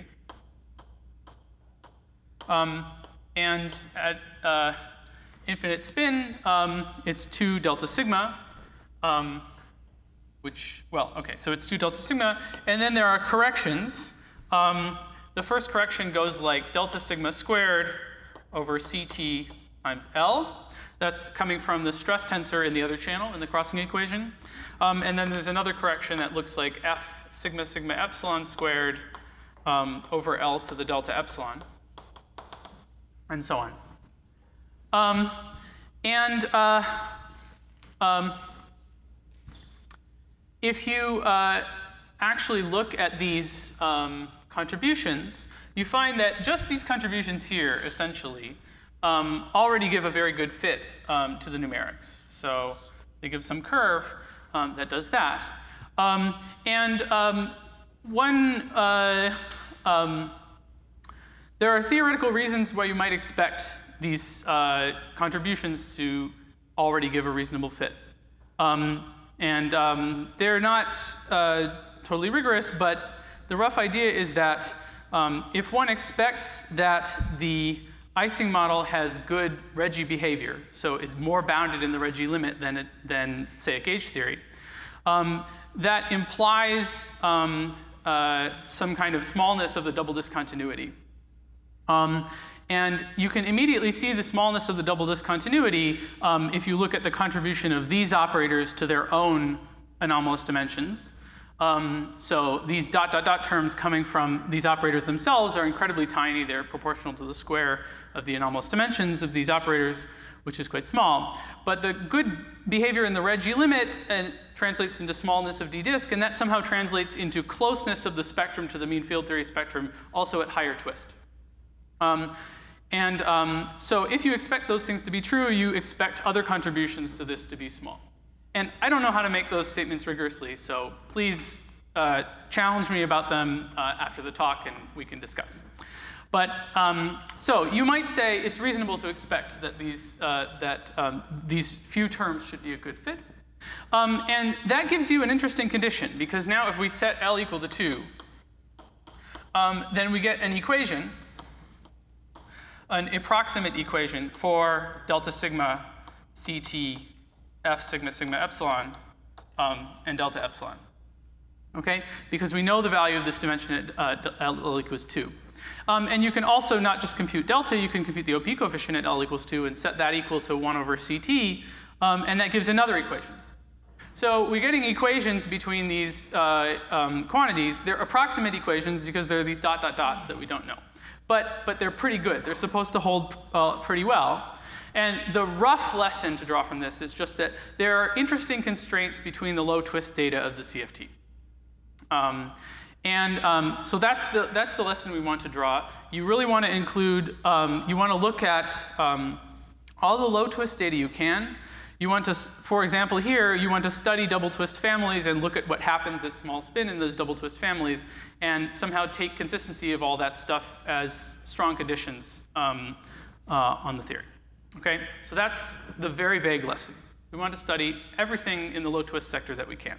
Um, and at uh, infinite spin, um, it's two delta sigma, um, which, well, okay, so it's two delta sigma. And then there are corrections. Um, the first correction goes like delta sigma squared over Ct times L. That's coming from the stress tensor in the other channel in the crossing equation. Um, and then there's another correction that looks like F sigma sigma epsilon squared um, over L to the delta epsilon, and so on. Um, and uh, um, if you uh, actually look at these um, contributions, you find that just these contributions here, essentially, Um, already give a very good fit um, to the numerics. So they give some curve um, that does that. Um, and um, one, uh, um, there are theoretical reasons why you might expect these uh, contributions to already give a reasonable fit. Um, and um, they're not uh, totally rigorous, but the rough idea is that um, if one expects that the Ising model has good Regge behavior, so is more bounded in the Regge limit than, it, than say, a gauge theory. Um, that implies um, uh, some kind of smallness of the double discontinuity. Um, and you can immediately see the smallness of the double discontinuity um, if you look at the contribution of these operators to their own anomalous dimensions. Um, so these dot, dot, dot terms coming from these operators themselves are incredibly tiny. They're proportional to the square of the anomalous dimensions of these operators, which is quite small. But the good behavior in the Regge limit uh, translates into smallness of d disk, and that somehow translates into closeness of the spectrum to the mean field theory spectrum, also at higher twist. Um, and um, so if you expect those things to be true, you expect other contributions to this to be small. And I don't know how to make those statements rigorously, so please uh, challenge me about them uh, after the talk and we can discuss. But um, so you might say it's reasonable to expect that these uh, that um, these few terms should be a good fit, um, and that gives you an interesting condition, because now if we set L equal to two, um, then we get an equation, an approximate equation for delta sigma Ct f sigma sigma epsilon um, and delta epsilon. Okay, because we know the value of this dimension at uh, L equals two. Um, and you can also not just compute delta, you can compute the O P coefficient at L equals two and set that equal to one over Ct, um, and that gives another equation. So we're getting equations between these uh, um, quantities. They're approximate equations because they're these dot dot dots that we don't know. But, but they're pretty good. They're supposed to hold uh, pretty well. And the rough lesson to draw from this is just that there are interesting constraints between the low twist data of the C F T. Um, and um, so that's the, that's the lesson we want to draw. You really want to include, um, you want to look at um, all the low twist data you can. You want to, for example here, you want to study double twist families and look at what happens at small spin in those double twist families and somehow take consistency of all that stuff as strong conditions um, uh, on the theory. Okay, so that's the very vague lesson. We want to study everything in the low twist sector that we can.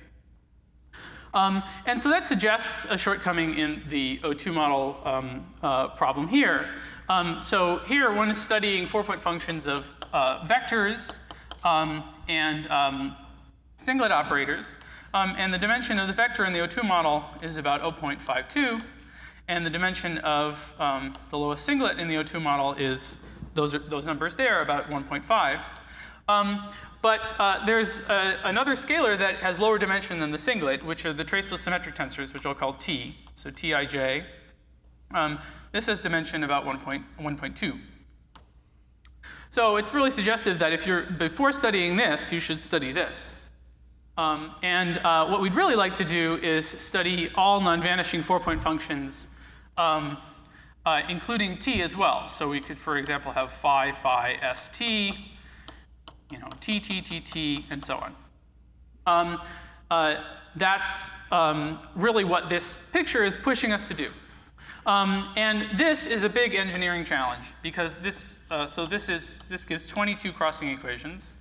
Um, and so that suggests a shortcoming in the O two model um, uh, problem here. Um, so here one is studying four-point functions of uh, vectors um, and um, singlet operators. Um, and the dimension of the vector in the O two model is about zero point five two. And the dimension of um, the lowest singlet in the O two model is, those, are, those numbers there, about one point five. Um, But uh, there's a, another scalar that has lower dimension than the singlet, which are the traceless symmetric tensors, which I'll call T, so Tij. Um, this has dimension about one point two. So it's really suggestive that if you're, before studying this, you should study this. Um, and uh, what we'd really like to do is study all non-vanishing four-point functions, um, uh, including T as well. So we could, for example, have phi, phi, st, you know, T, T, T, T, and so on. Um, uh, that's um, really what this picture is pushing us to do. Um, and this is a big engineering challenge because this, uh, so this is, this gives twenty-two crossing equations.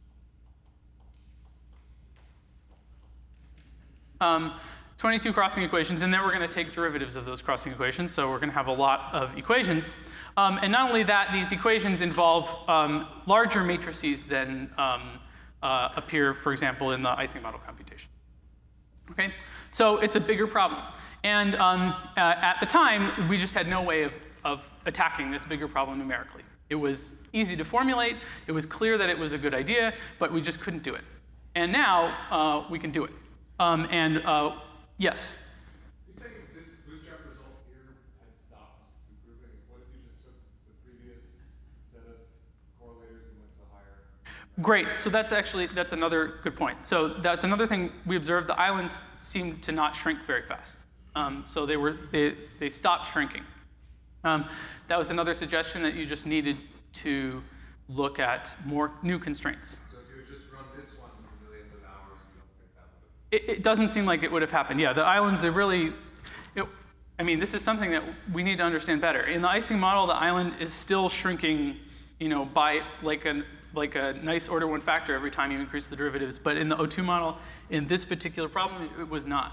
Um, twenty-two crossing equations, and then we're going to take derivatives of those crossing equations, so we're going to have a lot of equations. Um, and not only that, these equations involve um, larger matrices than um, uh, appear, for example, in the Ising model computation. Okay? So it's a bigger problem. And um, uh, at the time, we just had no way of, of attacking this bigger problem numerically. It was easy to formulate, it was clear that it was a good idea, but we just couldn't do it. And now uh, we can do it. Um, and uh, yes? You're saying this bootstrap result here had stopped improving. What if you just took the previous set of correlators and went to the higher? Great. So that's actually, that's another good point. So that's another thing we observed. The islands seemed to not shrink very fast. Um, so they were, they, they stopped shrinking. Um, that was another suggestion that you just needed to look at more new constraints. So if you would just run this one for millions of hours, you don't think that would have... It, it doesn't seem like it would have happened. Yeah, the islands are really, it, I mean, this is something that we need to understand better. In the Ising model, the island is still shrinking, you know, by like a, like a nice order one factor every time you increase the derivatives. But in the O two model, in this particular problem, it, it was not.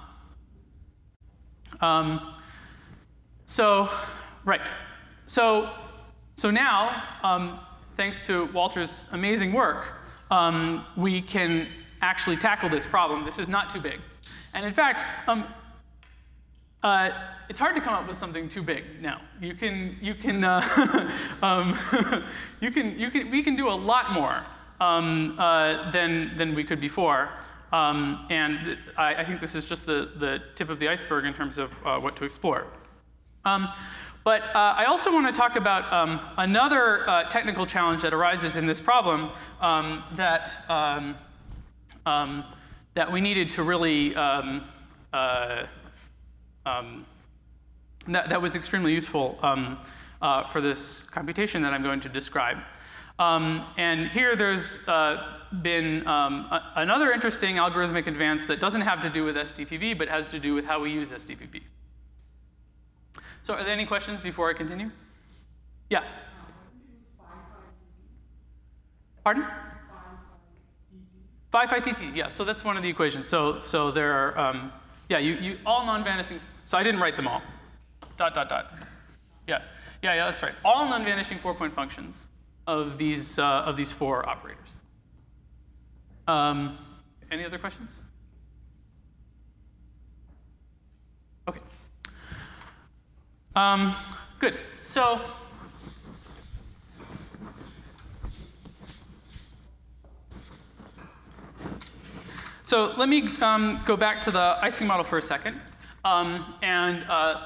Um, so, right. So, so now, um, thanks to Walter's amazing work, um, we can actually tackle this problem. This is not too big. And in fact, um, uh, it's hard to come up with something too big now. You can, you can, uh, um, you can, you can, we can do a lot more um, uh, than, than we could before. Um, and th I, I think this is just the, the tip of the iceberg in terms of uh, what to explore. Um, but uh, I also want to talk about um, another uh, technical challenge that arises in this problem um, that, um, um, that we needed to really, um, uh, um, that, that was extremely useful um, uh, for this computation that I'm going to describe. Um, and here there's uh, been um, a, another interesting algorithmic advance that doesn't have to do with S D P B, but has to do with how we use S D P B. So are there any questions before I continue? Yeah. Pardon? Phi phi T T, yeah, so that's one of the equations. So so there are, um, yeah, you, you all non-vanishing, so I didn't write them all. Dot, dot, dot. Yeah, yeah, yeah, that's right. All non-vanishing four-point functions of these, uh, of these four operators. Um, any other questions? Okay. Um, good, so, So let me um, go back to the Ising model for a second um, and uh,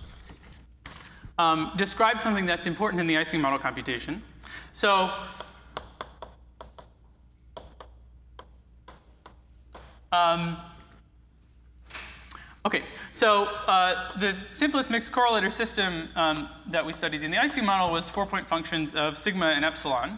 um, describe something that's important in the Ising model computation. So um, okay, so uh, this simplest mixed correlator system um, that we studied in the Ising model was four-point functions of sigma and epsilon.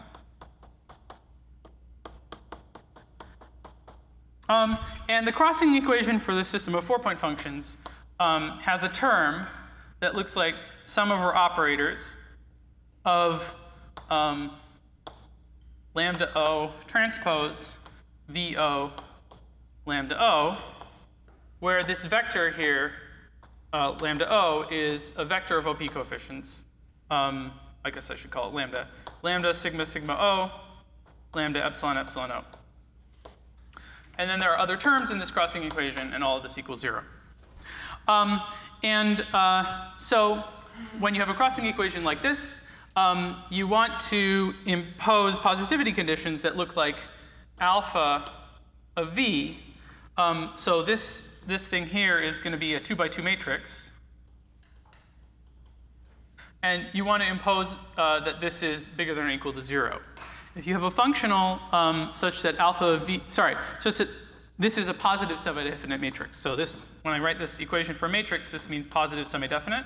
Um, and the crossing equation for this system of four-point functions um, has a term that looks like sum over operators of um, lambda O transpose V O lambda O, where this vector here, uh, lambda O, is a vector of O P coefficients. Um, I guess I should call it lambda. Lambda sigma sigma O, lambda epsilon epsilon O. And then there are other terms in this crossing equation, and all of this equals zero. Um, and uh, so when you have a crossing equation like this, um, you want to impose positivity conditions that look like alpha of V. Um, so this, this thing here is going to be a two by two matrix. And you want to impose uh, that this is bigger than or equal to zero. If you have a functional um, such that alpha of V, sorry, such that this is a positive semi-definite matrix. So this, when I write this equation for a matrix, this means positive semi-definite.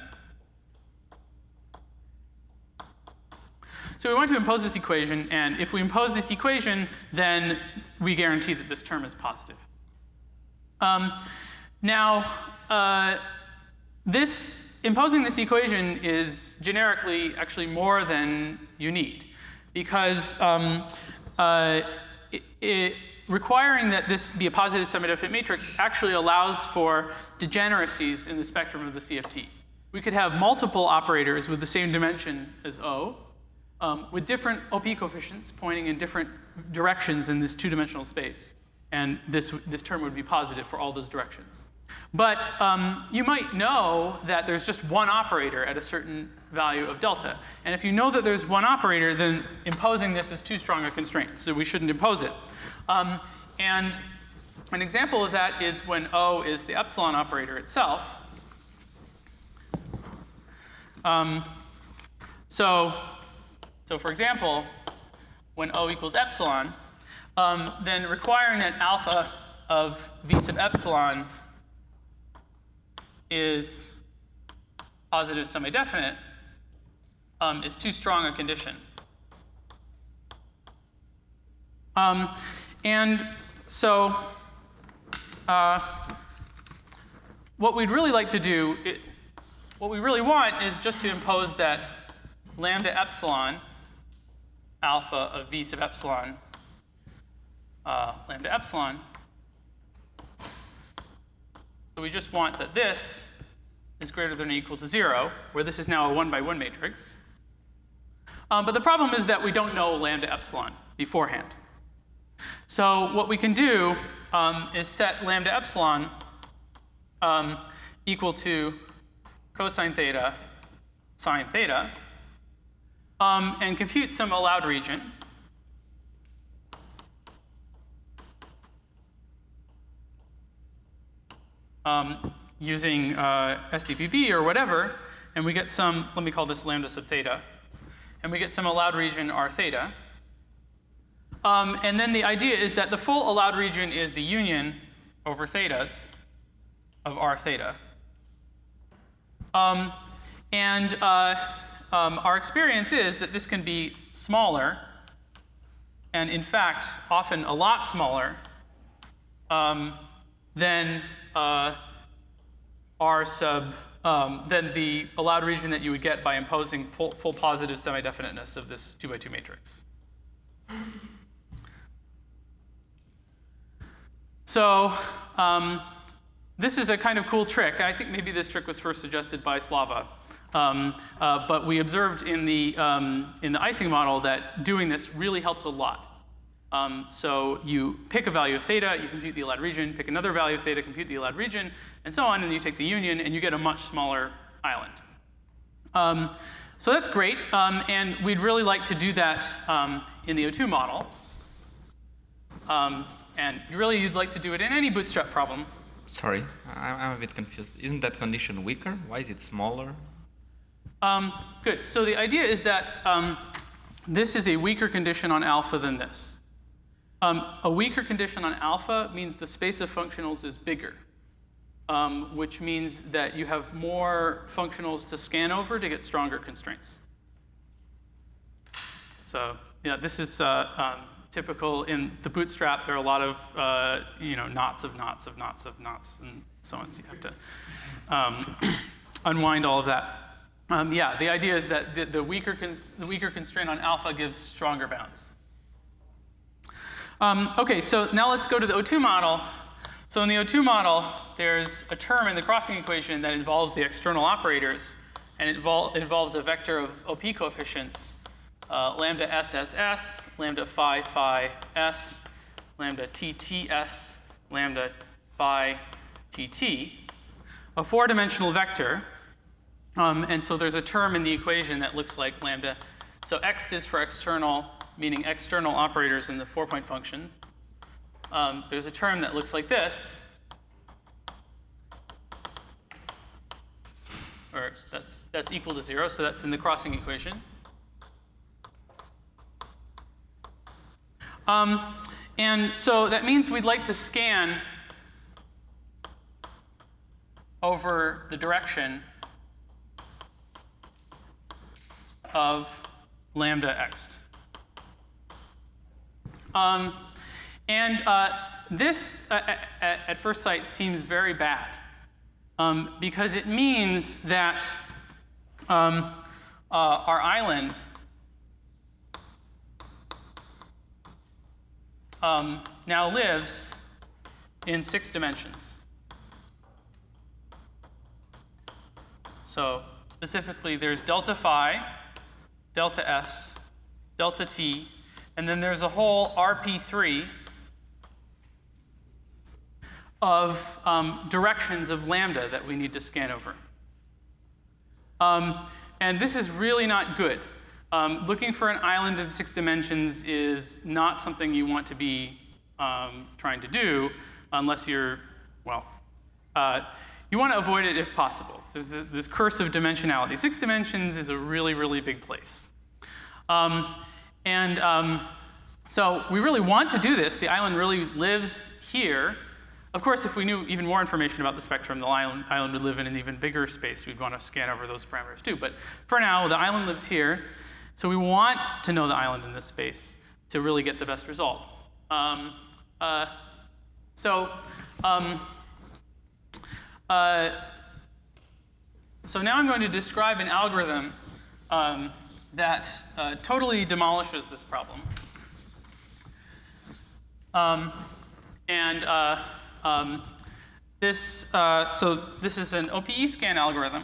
So we want to impose this equation, and if we impose this equation, then we guarantee that this term is positive. Um, now, uh, this imposing this equation is generically actually more than you need. Because um, uh, it, it, requiring that this be a positive semi-definite matrix actually allows for degeneracies in the spectrum of the C F T. We could have multiple operators with the same dimension as O, um, with different O P coefficients pointing in different directions in this two-dimensional space. And this, this term would be positive for all those directions. But um, you might know that there's just one operator at a certain value of delta. And if you know that there's one operator, then imposing this is too strong a constraint, so we shouldn't impose it. Um, and an example of that is when O is the epsilon operator itself. Um, so, so for example, when O equals epsilon, um, then requiring that alpha of V sub epsilon is positive semi-definite um, is too strong a condition. Um, and so uh, what we'd really like to do, it, what we really want is just to impose that lambda epsilon alpha of V sub epsilon uh, lambda epsilon. So we just want that this is greater than or equal to zero, where this is now a one by one matrix. Um, but the problem is that we don't know lambda epsilon beforehand. So what we can do um, is set lambda epsilon um, equal to cosine theta sine theta um, and compute some allowed region. Um, using uh, S D P B or whatever, and we get some, let me call this lambda sub theta, and we get some allowed region R theta. Um, and then the idea is that the full allowed region is the union over thetas of R theta. Um, and uh, um, our experience is that this can be smaller, and in fact, often a lot smaller um, than uh, R sub um, than the allowed region that you would get by imposing full, full positive semi-definiteness of this two by two matrix. So um, this is a kind of cool trick. I think maybe this trick was first suggested by Slava. Um, uh, but we observed in the, um, in the Ising model that doing this really helps a lot. Um, so you pick a value of theta, you compute the allowed region, pick another value of theta, compute the allowed region, and so on, and you take the union, and you get a much smaller island. Um, so that's great, um, and we'd really like to do that um, in the O two model. Um, and really, you'd like to do it in any bootstrap problem. Sorry, I'm, I'm a bit confused. Isn't that condition weaker? Why is it smaller? Um, good. So the idea is that um, this is a weaker condition on alpha than this. Um, a weaker condition on alpha means the space of functionals is bigger, um, which means that you have more functionals to scan over to get stronger constraints. So yeah, this is uh, um, typical in the bootstrap. There are a lot of uh, you know knots of knots of knots of knots and so on. So you have to um, unwind all of that. Um, yeah, the idea is that the, the, weaker con the weaker constraint on alpha gives stronger bounds. Um, OK, so now let's go to the O two model. So in the O two model, there's a term in the crossing equation that involves the external operators, and it invol involves a vector of O P coefficients, uh, lambda S S S, lambda phi phi S, lambda T T S, lambda phi T T, a four-dimensional vector. Um, and so there's a term in the equation that looks like lambda. So X is for external, meaning external operators in the four-point function. Um, there's a term that looks like this, or that's, that's equal to zero, so that's in the crossing equation. Um, and so that means we'd like to scan over the direction of lambda X. Um, and uh, this, uh, at, at first sight, seems very bad, um, because it means that um, uh, our island um, now lives in six dimensions. So specifically, there's delta phi, delta S, delta T, and then there's a whole R P three of um, directions of lambda that we need to scan over. Um, and this is really not good. Um, looking for an island in six dimensions is not something you want to be um, trying to do unless you're, well, uh, you want to avoid it if possible. There's this, this curse of dimensionality. Six dimensions is a really, really big place. Um, and um, so we really want to do this. The island really lives here. Of course, if we knew even more information about the spectrum, the island, island would live in an even bigger space. We'd want to scan over those parameters too. But for now, the island lives here. So we want to know the island in this space to really get the best result. Um, uh, so, um, uh, so now I'm going to describe an algorithm um, that uh, totally demolishes this problem. Um, and uh, um, this, uh, so this is an O P E scan algorithm.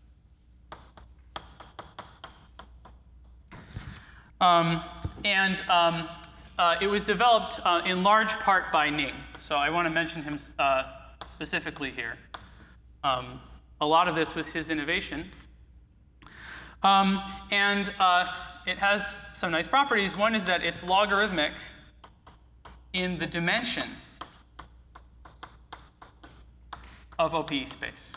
Um, and um, uh, it was developed uh, in large part by Ning. So I want to mention him uh, specifically here. Um, a lot of this was his innovation. Um, and uh, it has some nice properties. One is that it's logarithmic in the dimension of O P E space.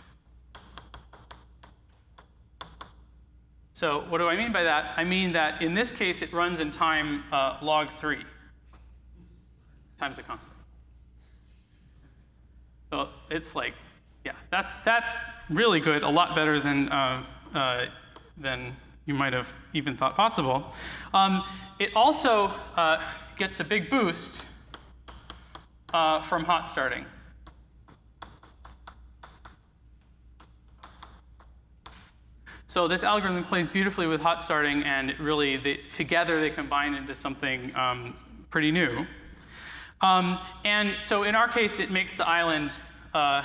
So what do I mean by that? I mean that in this case, it runs in time uh, log three times a constant. So it's like, yeah, that's, that's really good, a lot better than, uh, uh, than you might have even thought possible. Um, it also uh, gets a big boost uh, from hot starting. So this algorithm plays beautifully with hot starting, and it really, they, together they combine into something um, pretty new. Um, and so in our case, it makes the island uh,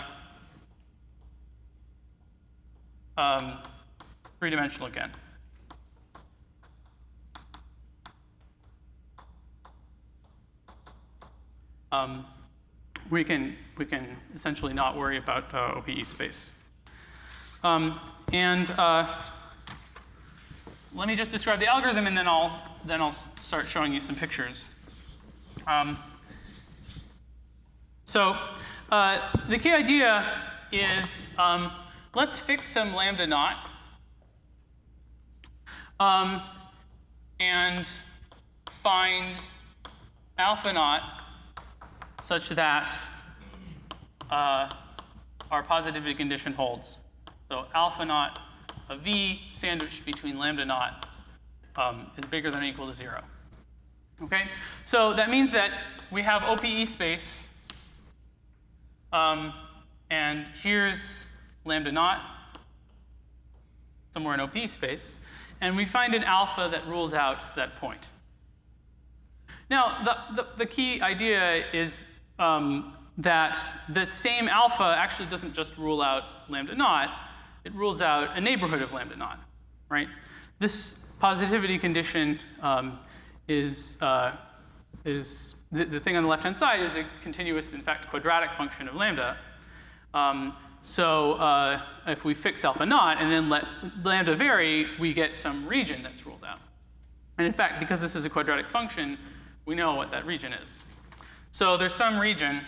um, three-dimensional again. Um, we can we can essentially not worry about uh, O P E space. Um, and uh, let me just describe the algorithm, and then I'll then I'll start showing you some pictures. Um, so uh, the key idea is um, let's fix some lambda naught, um, and find alpha naught such that uh, our positivity condition holds. So alpha naught of V sandwiched between lambda naught um, is bigger than or equal to zero. Okay, so that means that we have O P E space, um, and here's lambda naught somewhere in O P E space, and we find an alpha that rules out that point. Now, the, the, the key idea is um, that the same alpha actually doesn't just rule out lambda naught, it rules out a neighborhood of lambda naught, right? This positivity condition um, is, uh, is the, the thing on the left-hand side is a continuous, in fact, quadratic function of lambda. Um, so uh, if we fix alpha naught and then let lambda vary, we get some region that's ruled out. And in fact, because this is a quadratic function, we know what that region is. So there's some region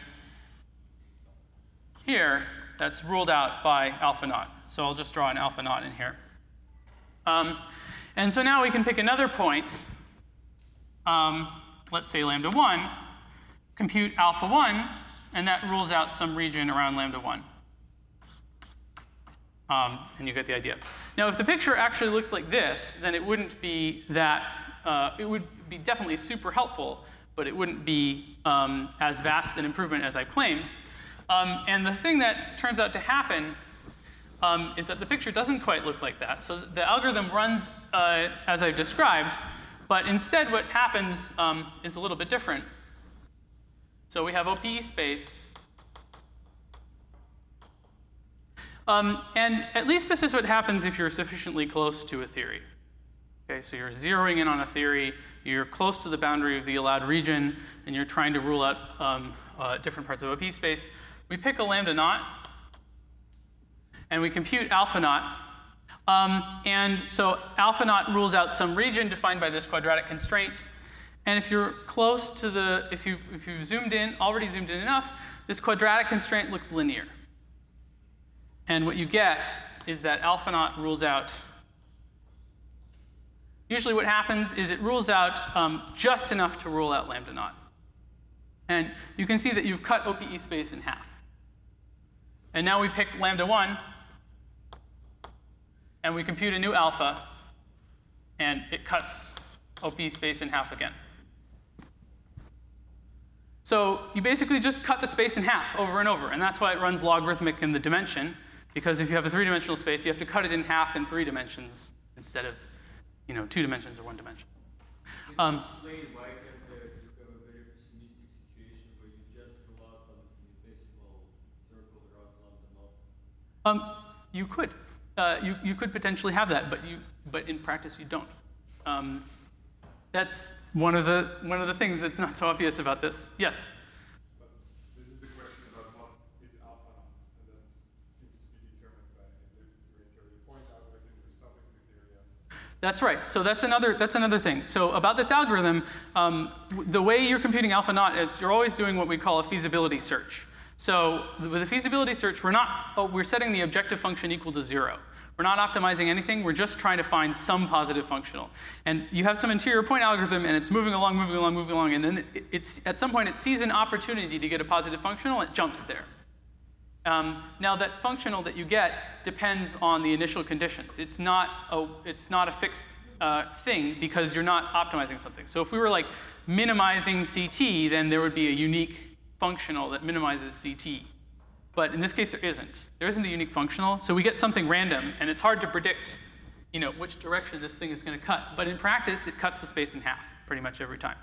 here that's ruled out by alpha naught. So I'll just draw an alpha naught in here. Um, and so now we can pick another point, um, let's say lambda one, compute alpha one, and that rules out some region around lambda one. Um, and you get the idea. Now, if the picture actually looked like this, then it wouldn't be that, uh, it would be definitely super helpful, but it wouldn't be um, as vast an improvement as I claimed. Um, and the thing that turns out to happen um, is that the picture doesn't quite look like that. So the algorithm runs uh, as I've described, but instead what happens um, is a little bit different. So we have O P E space. Um, and at least this is what happens if you're sufficiently close to a theory. Okay, so you're zeroing in on a theory, you're close to the boundary of the allowed region, and you're trying to rule out um, uh, different parts of O P E space. We pick a lambda naught, and we compute alpha naught. Um, and so alpha naught rules out some region defined by this quadratic constraint. And if you're close to the, if, you, if you've zoomed in, already zoomed in enough, this quadratic constraint looks linear. And what you get is that alpha naught rules out. Usually what happens is it rules out um, just enough to rule out lambda naught. And you can see that you've cut O P E space in half. And now we pick lambda one, and we compute a new alpha, and it cuts O P E space in half again. So you basically just cut the space in half over and over, and that's why it runs logarithmic in the dimension, because if you have a three-dimensional space, you have to cut it in half in three dimensions instead of, you know, two dimensions or one dimension. Um, Explain why can there become a very pessimistic situation where you just draw out some invisible circle around lambda naught? um, you could, uh, you you could potentially have that, but you but in practice you don't. Um, that's one of the one of the things that's not so obvious about this. Yes. But this is the question about what is alpha naught, and that seems to be determined by the arbitrary point algorithm for stopping criteria. That's right. So that's another that's another thing. So about this algorithm, um, the way you're computing alpha naught is you're always doing what we call a feasibility search. So with a feasibility search, we're not oh, we're setting the objective function equal to zero. We're not optimizing anything. We're just trying to find some positive functional. And you have some interior point algorithm, and it's moving along, moving along, moving along, and then it, it's at some point it sees an opportunity to get a positive functional, and it jumps there. Um, now that functional that you get depends on the initial conditions. It's not a, it's not a fixed uh, thing because you're not optimizing something. So if we were like minimizing C T, then there would be a unique functional that minimizes C T. But in this case, there isn't. There isn't a unique functional, so we get something random, and it's hard to predict you know, which direction this thing is going to cut. But in practice, it cuts the space in half pretty much every time.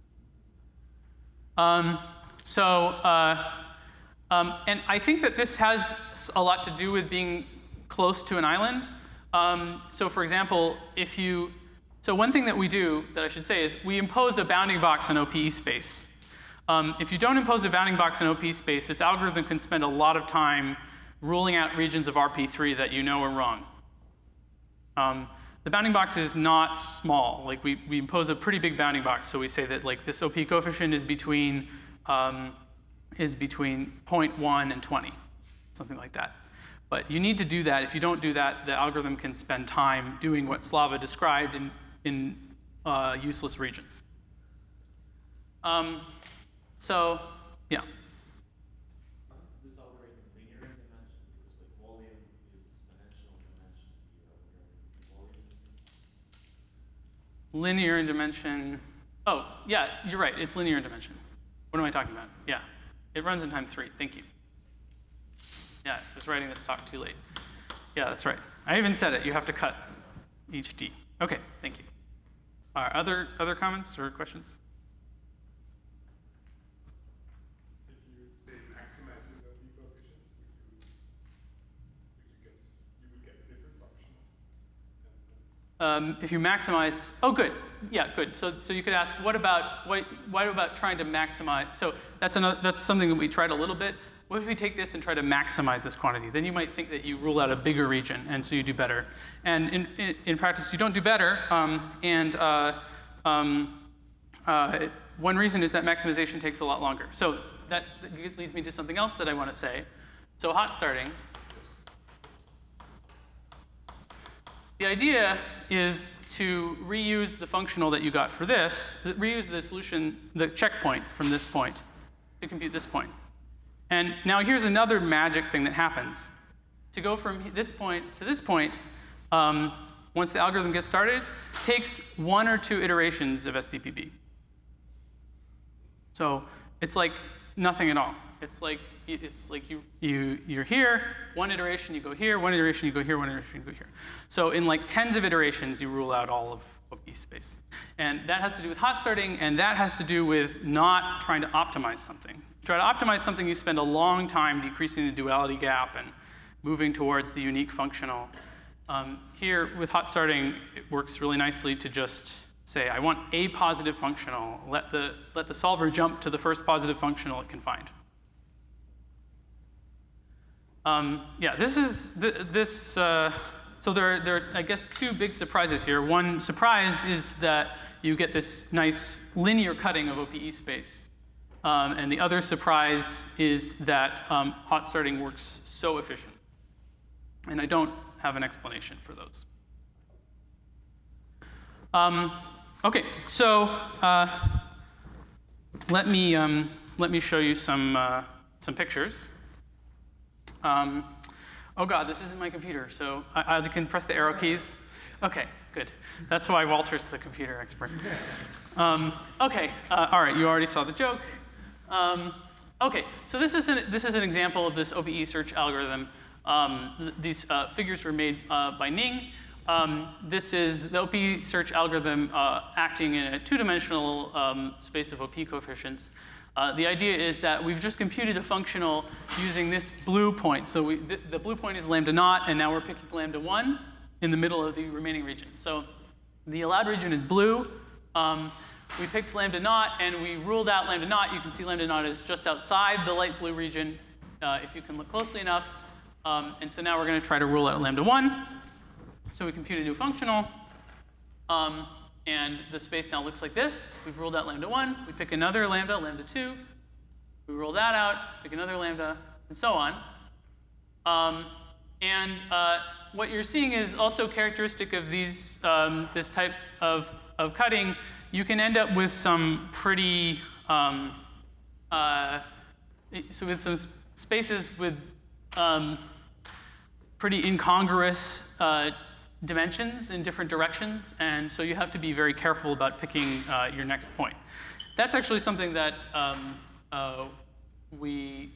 Um, so, uh, um, and I think that this has a lot to do with being close to an island. Um, so for example, if you, so one thing that we do that I should say is we impose a bounding box on O P E space. Um, if you don't impose a bounding box on O P E space, this algorithm can spend a lot of time ruling out regions of R P three that you know are wrong. Um, the bounding box is not small. Like we, we impose a pretty big bounding box, so we say that like this O P coefficient is between um, is between zero point one and twenty, something like that. But you need to do that. If you don't do that, the algorithm can spend time doing what Slava described in in uh, useless regions. Um, so yeah. This algorithm linear in dimension because like volume is exponential in dimension. You have volume. Linear in dimension. Oh, yeah, you're right. It's linear in dimension. What am I talking about? Yeah. It runs in time three. Thank you. Yeah, I was writing this talk too late. Yeah, that's right. I even said it. You have to cut each D. OK, thank you. All right, other, other comments or questions? If you say maximize the O P coefficients, would you, would you get you would get a different function? Um, if you maximized, oh, good. Yeah, good. So, so you could ask, what about what, what about trying to maximize? So that's another, that's something that we tried a little bit. What if we take this and try to maximize this quantity? Then you might think that you rule out a bigger region, and so you do better. And in, in, in practice, you don't do better. Um, and uh, um, uh, one reason is that maximization takes a lot longer. So that, that leads me to something else that I want to say. So hot starting. The idea is to reuse the functional that you got for this, reuse the solution, the checkpoint from this point to compute this point. And now here's another magic thing that happens. To go from this point to this point, um, once the algorithm gets started, takes one or two iterations of S D P B. So it's like nothing at all. It's like it's like you you you're here, one iteration you go here, one iteration you go here, one iteration you go here. So in like tens of iterations, you rule out all of O P space, and that has to do with hot starting, and that has to do with not trying to optimize something. Try to optimize something, you spend a long time decreasing the duality gap and moving towards the unique functional. Um, here, with hot starting, it works really nicely to just say, I want a positive functional. Let the, let the solver jump to the first positive functional it can find. Um, yeah, this is, th this, uh, so there are, there are, I guess, two big surprises here. One surprise is that you get this nice linear cutting of O P E space. Um, and the other surprise is that um, hot starting works so efficient. And I don't have an explanation for those. Um, OK, so uh, let me um, let me show you some uh, some pictures. Um, oh God, this isn't my computer, so I, I can press the arrow keys. OK, good. That's why Walter's the computer expert. Um, OK, uh, all right, you already saw the joke. Um, OK, so this is, an, this is an example of this O P E search algorithm. Um, th these uh, figures were made uh, by Ning. Um, this is the O P E search algorithm uh, acting in a two-dimensional um, space of O P coefficients. Uh, the idea is that we've just computed a functional using this blue point. So we, th the blue point is lambda naught, and now we're picking lambda one in the middle of the remaining region. So the allowed region is blue. Um, We picked lambda naught, and we ruled out lambda naught. You can see lambda naught is just outside the light blue region, uh, if you can look closely enough. Um, and so now we're going to try to rule out lambda one. So we compute a new functional. Um, and the space now looks like this. We've ruled out lambda one. We pick another lambda, lambda two. We roll that out, pick another lambda, and so on. Um, and uh, what you're seeing is also characteristic of these, um, this type of, of cutting. You can end up with some pretty, um, uh, so with some spaces with um, pretty incongruous uh, dimensions in different directions, and so you have to be very careful about picking uh, your next point. That's actually something that um, uh, we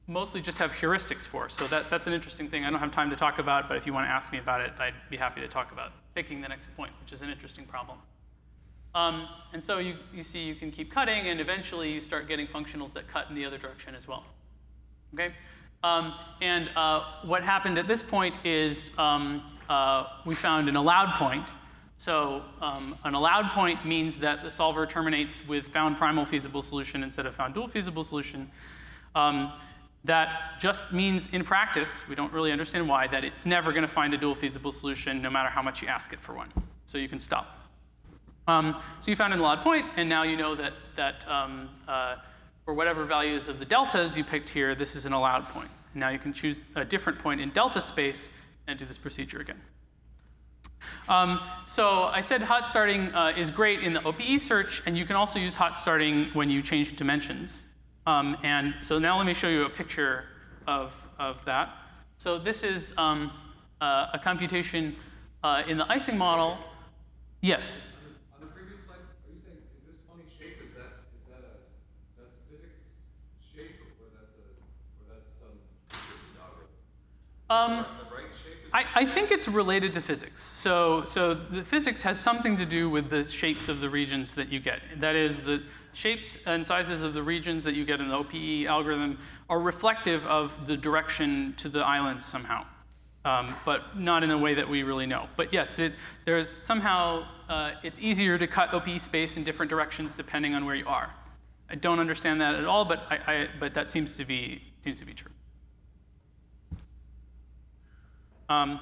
mostly just have heuristics for. So that, that's an interesting thing I don't have time to talk about, but if you want to ask me about it, I'd be happy to talk about picking the next point, which is an interesting problem. Um, and so you, you see you can keep cutting, and eventually you start getting functionals that cut in the other direction as well. Okay? Um, and uh, what happened at this point is um, uh, we found an allowed point. So um, an allowed point means that the solver terminates with found primal feasible solution instead of found dual feasible solution. Um, that just means in practice, we don't really understand why, that it's never going to find a dual feasible solution no matter how much you ask it for one. So you can stop. Um, so you found an allowed point, and now you know that, that um, uh, for whatever values of the deltas you picked here, this is an allowed point. Now you can choose a different point in delta space and do this procedure again. Um, so I said hot starting uh, is great in the O P E search, and you can also use hot starting when you change dimensions. Um, and so now let me show you a picture of, of that. So this is um, uh, a computation uh, in the Ising model. Yes? On the previous slide, are you saying, is this funny shape, is that, is that a, that's a physics shape, or that's a, or that's some physics algorithm? Um, The right shape is I, I think it's related to physics. So, so the physics has something to do with the shapes of the regions that you get. That is, the shapes and sizes of the regions that you get in the O P E algorithm are reflective of the direction to the island somehow, um, but not in a way that we really know. But yes, it, there's somehow, uh, it's easier to cut O P E space in different directions depending on where you are. I don't understand that at all, but, I, I, but that seems to be, seems to be true. Um,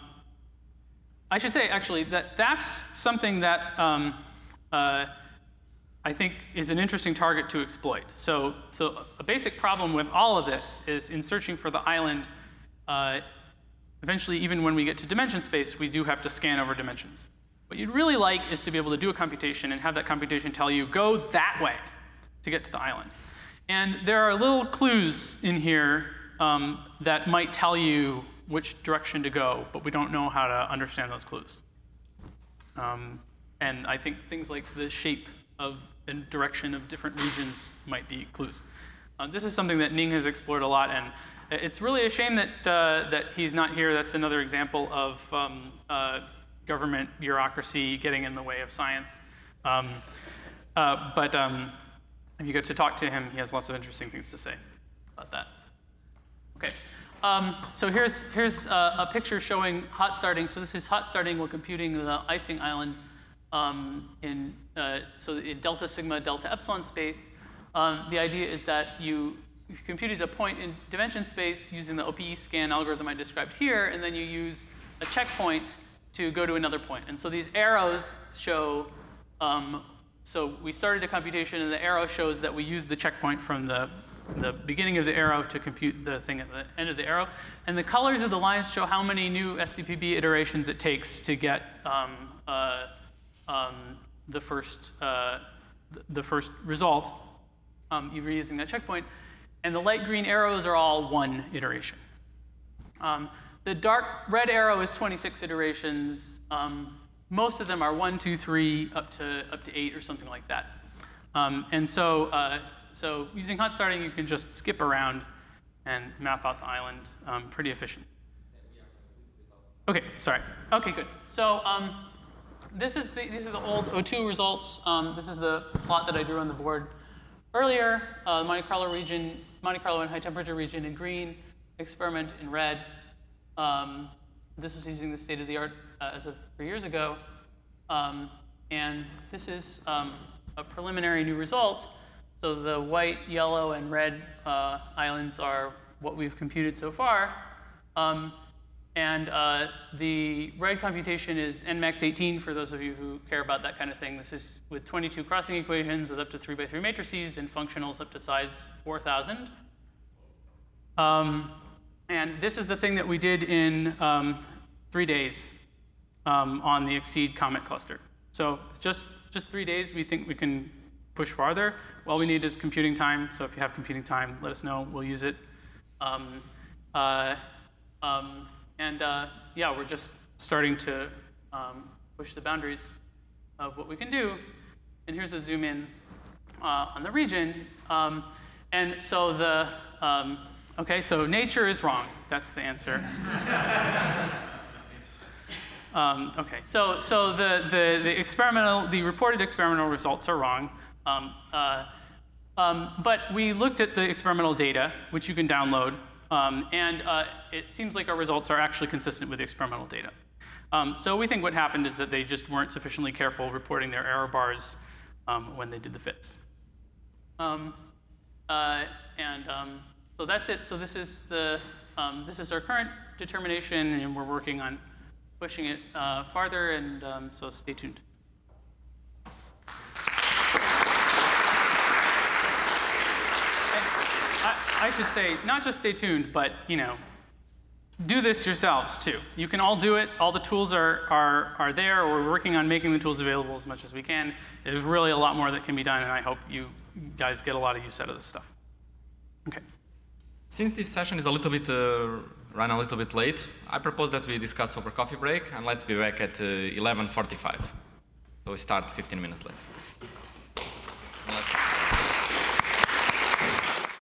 I should say, actually, that that's something that um, uh, I think is an interesting target to exploit. So, so a basic problem with all of this is in searching for the island, uh, eventually, even when we get to dimension space, we do have to scan over dimensions. What you'd really like is to be able to do a computation and have that computation tell you, go that way to get to the island. And there are little clues in here um, that might tell you which direction to go, but we don't know how to understand those clues. Um, and I think things like the shape of and direction of different regions might be clues. Uh, this is something that Ning has explored a lot, and it's really a shame that, uh, that he's not here. That's another example of um, uh, government bureaucracy getting in the way of science. Um, uh, but um, if you get to talk to him, he has lots of interesting things to say about that. Okay. Um, so here's, here's uh, a picture showing hot starting. So this is hot starting while computing the Ising Island um, in, uh, so in delta sigma, delta epsilon space. Um, the idea is that you, you computed a point in dimension space using the O P E scan algorithm I described here, and then you use a checkpoint to go to another point. And so these arrows show, um, so we started a computation, and the arrow shows that we used the checkpoint from the the beginning of the arrow to compute the thing at the end of the arrow. And the colors of the lines show how many new S D P B iterations it takes to get um, uh, um, the, first, uh, the first result. Um, you're using that checkpoint. And the light green arrows are all one iteration. Um, the dark red arrow is twenty-six iterations. Um, most of them are one, two, three, up to, up to eight or something like that. Um, and so, uh, So using hot starting, you can just skip around and map out the island um, pretty efficient. Okay, sorry. Okay, good. So um, this is the, these are the old O two results. Um, this is the plot that I drew on the board earlier. Uh, Monte Carlo region, Monte Carlo and high temperature region in green, experiment in red. Um, this was using the state of the art uh, as of three years ago. Um, and this is um, a preliminary new result. So the white, yellow, and red uh, islands are what we've computed so far. Um, and uh, the red computation is N max eighteen for those of you who care about that kind of thing. This is with twenty-two crossing equations with up to three by three matrices and functionals up to size four thousand. Um, and this is the thing that we did in um, three days um, on the Exceed Comet cluster. So just, just three days, we think we can push farther. All we need is computing time. So if you have computing time, let us know. We'll use it. Um, uh, um, and uh, yeah, we're just starting to um, push the boundaries of what we can do. And here's a zoom in uh, on the region. Um, and so the um, Okay, so nature is wrong. That's the answer. um, okay, so so the, the the experimental the reported experimental results are wrong. Um, uh, um, but we looked at the experimental data, which you can download, um, and uh, it seems like our results are actually consistent with the experimental data. Um, so we think what happened is that they just weren't sufficiently careful reporting their error bars um, when they did the fits. Um, uh, and um, so that's it. So this is the um, this is our current determination, and we're working on pushing it uh, farther. And um, so stay tuned. I, I should say not just stay tuned, but you know. Do this yourselves too. You can all do it. All the tools are, are, are there. We're working on making the tools available as much as we can. There's really a lot more that can be done, and I hope you guys get a lot of use out of this stuff. Okay. Since this session is a little bit uh, run a little bit late, I propose that we discuss over coffee break, and let's be back at uh, eleven forty-five. So we start fifteen minutes late.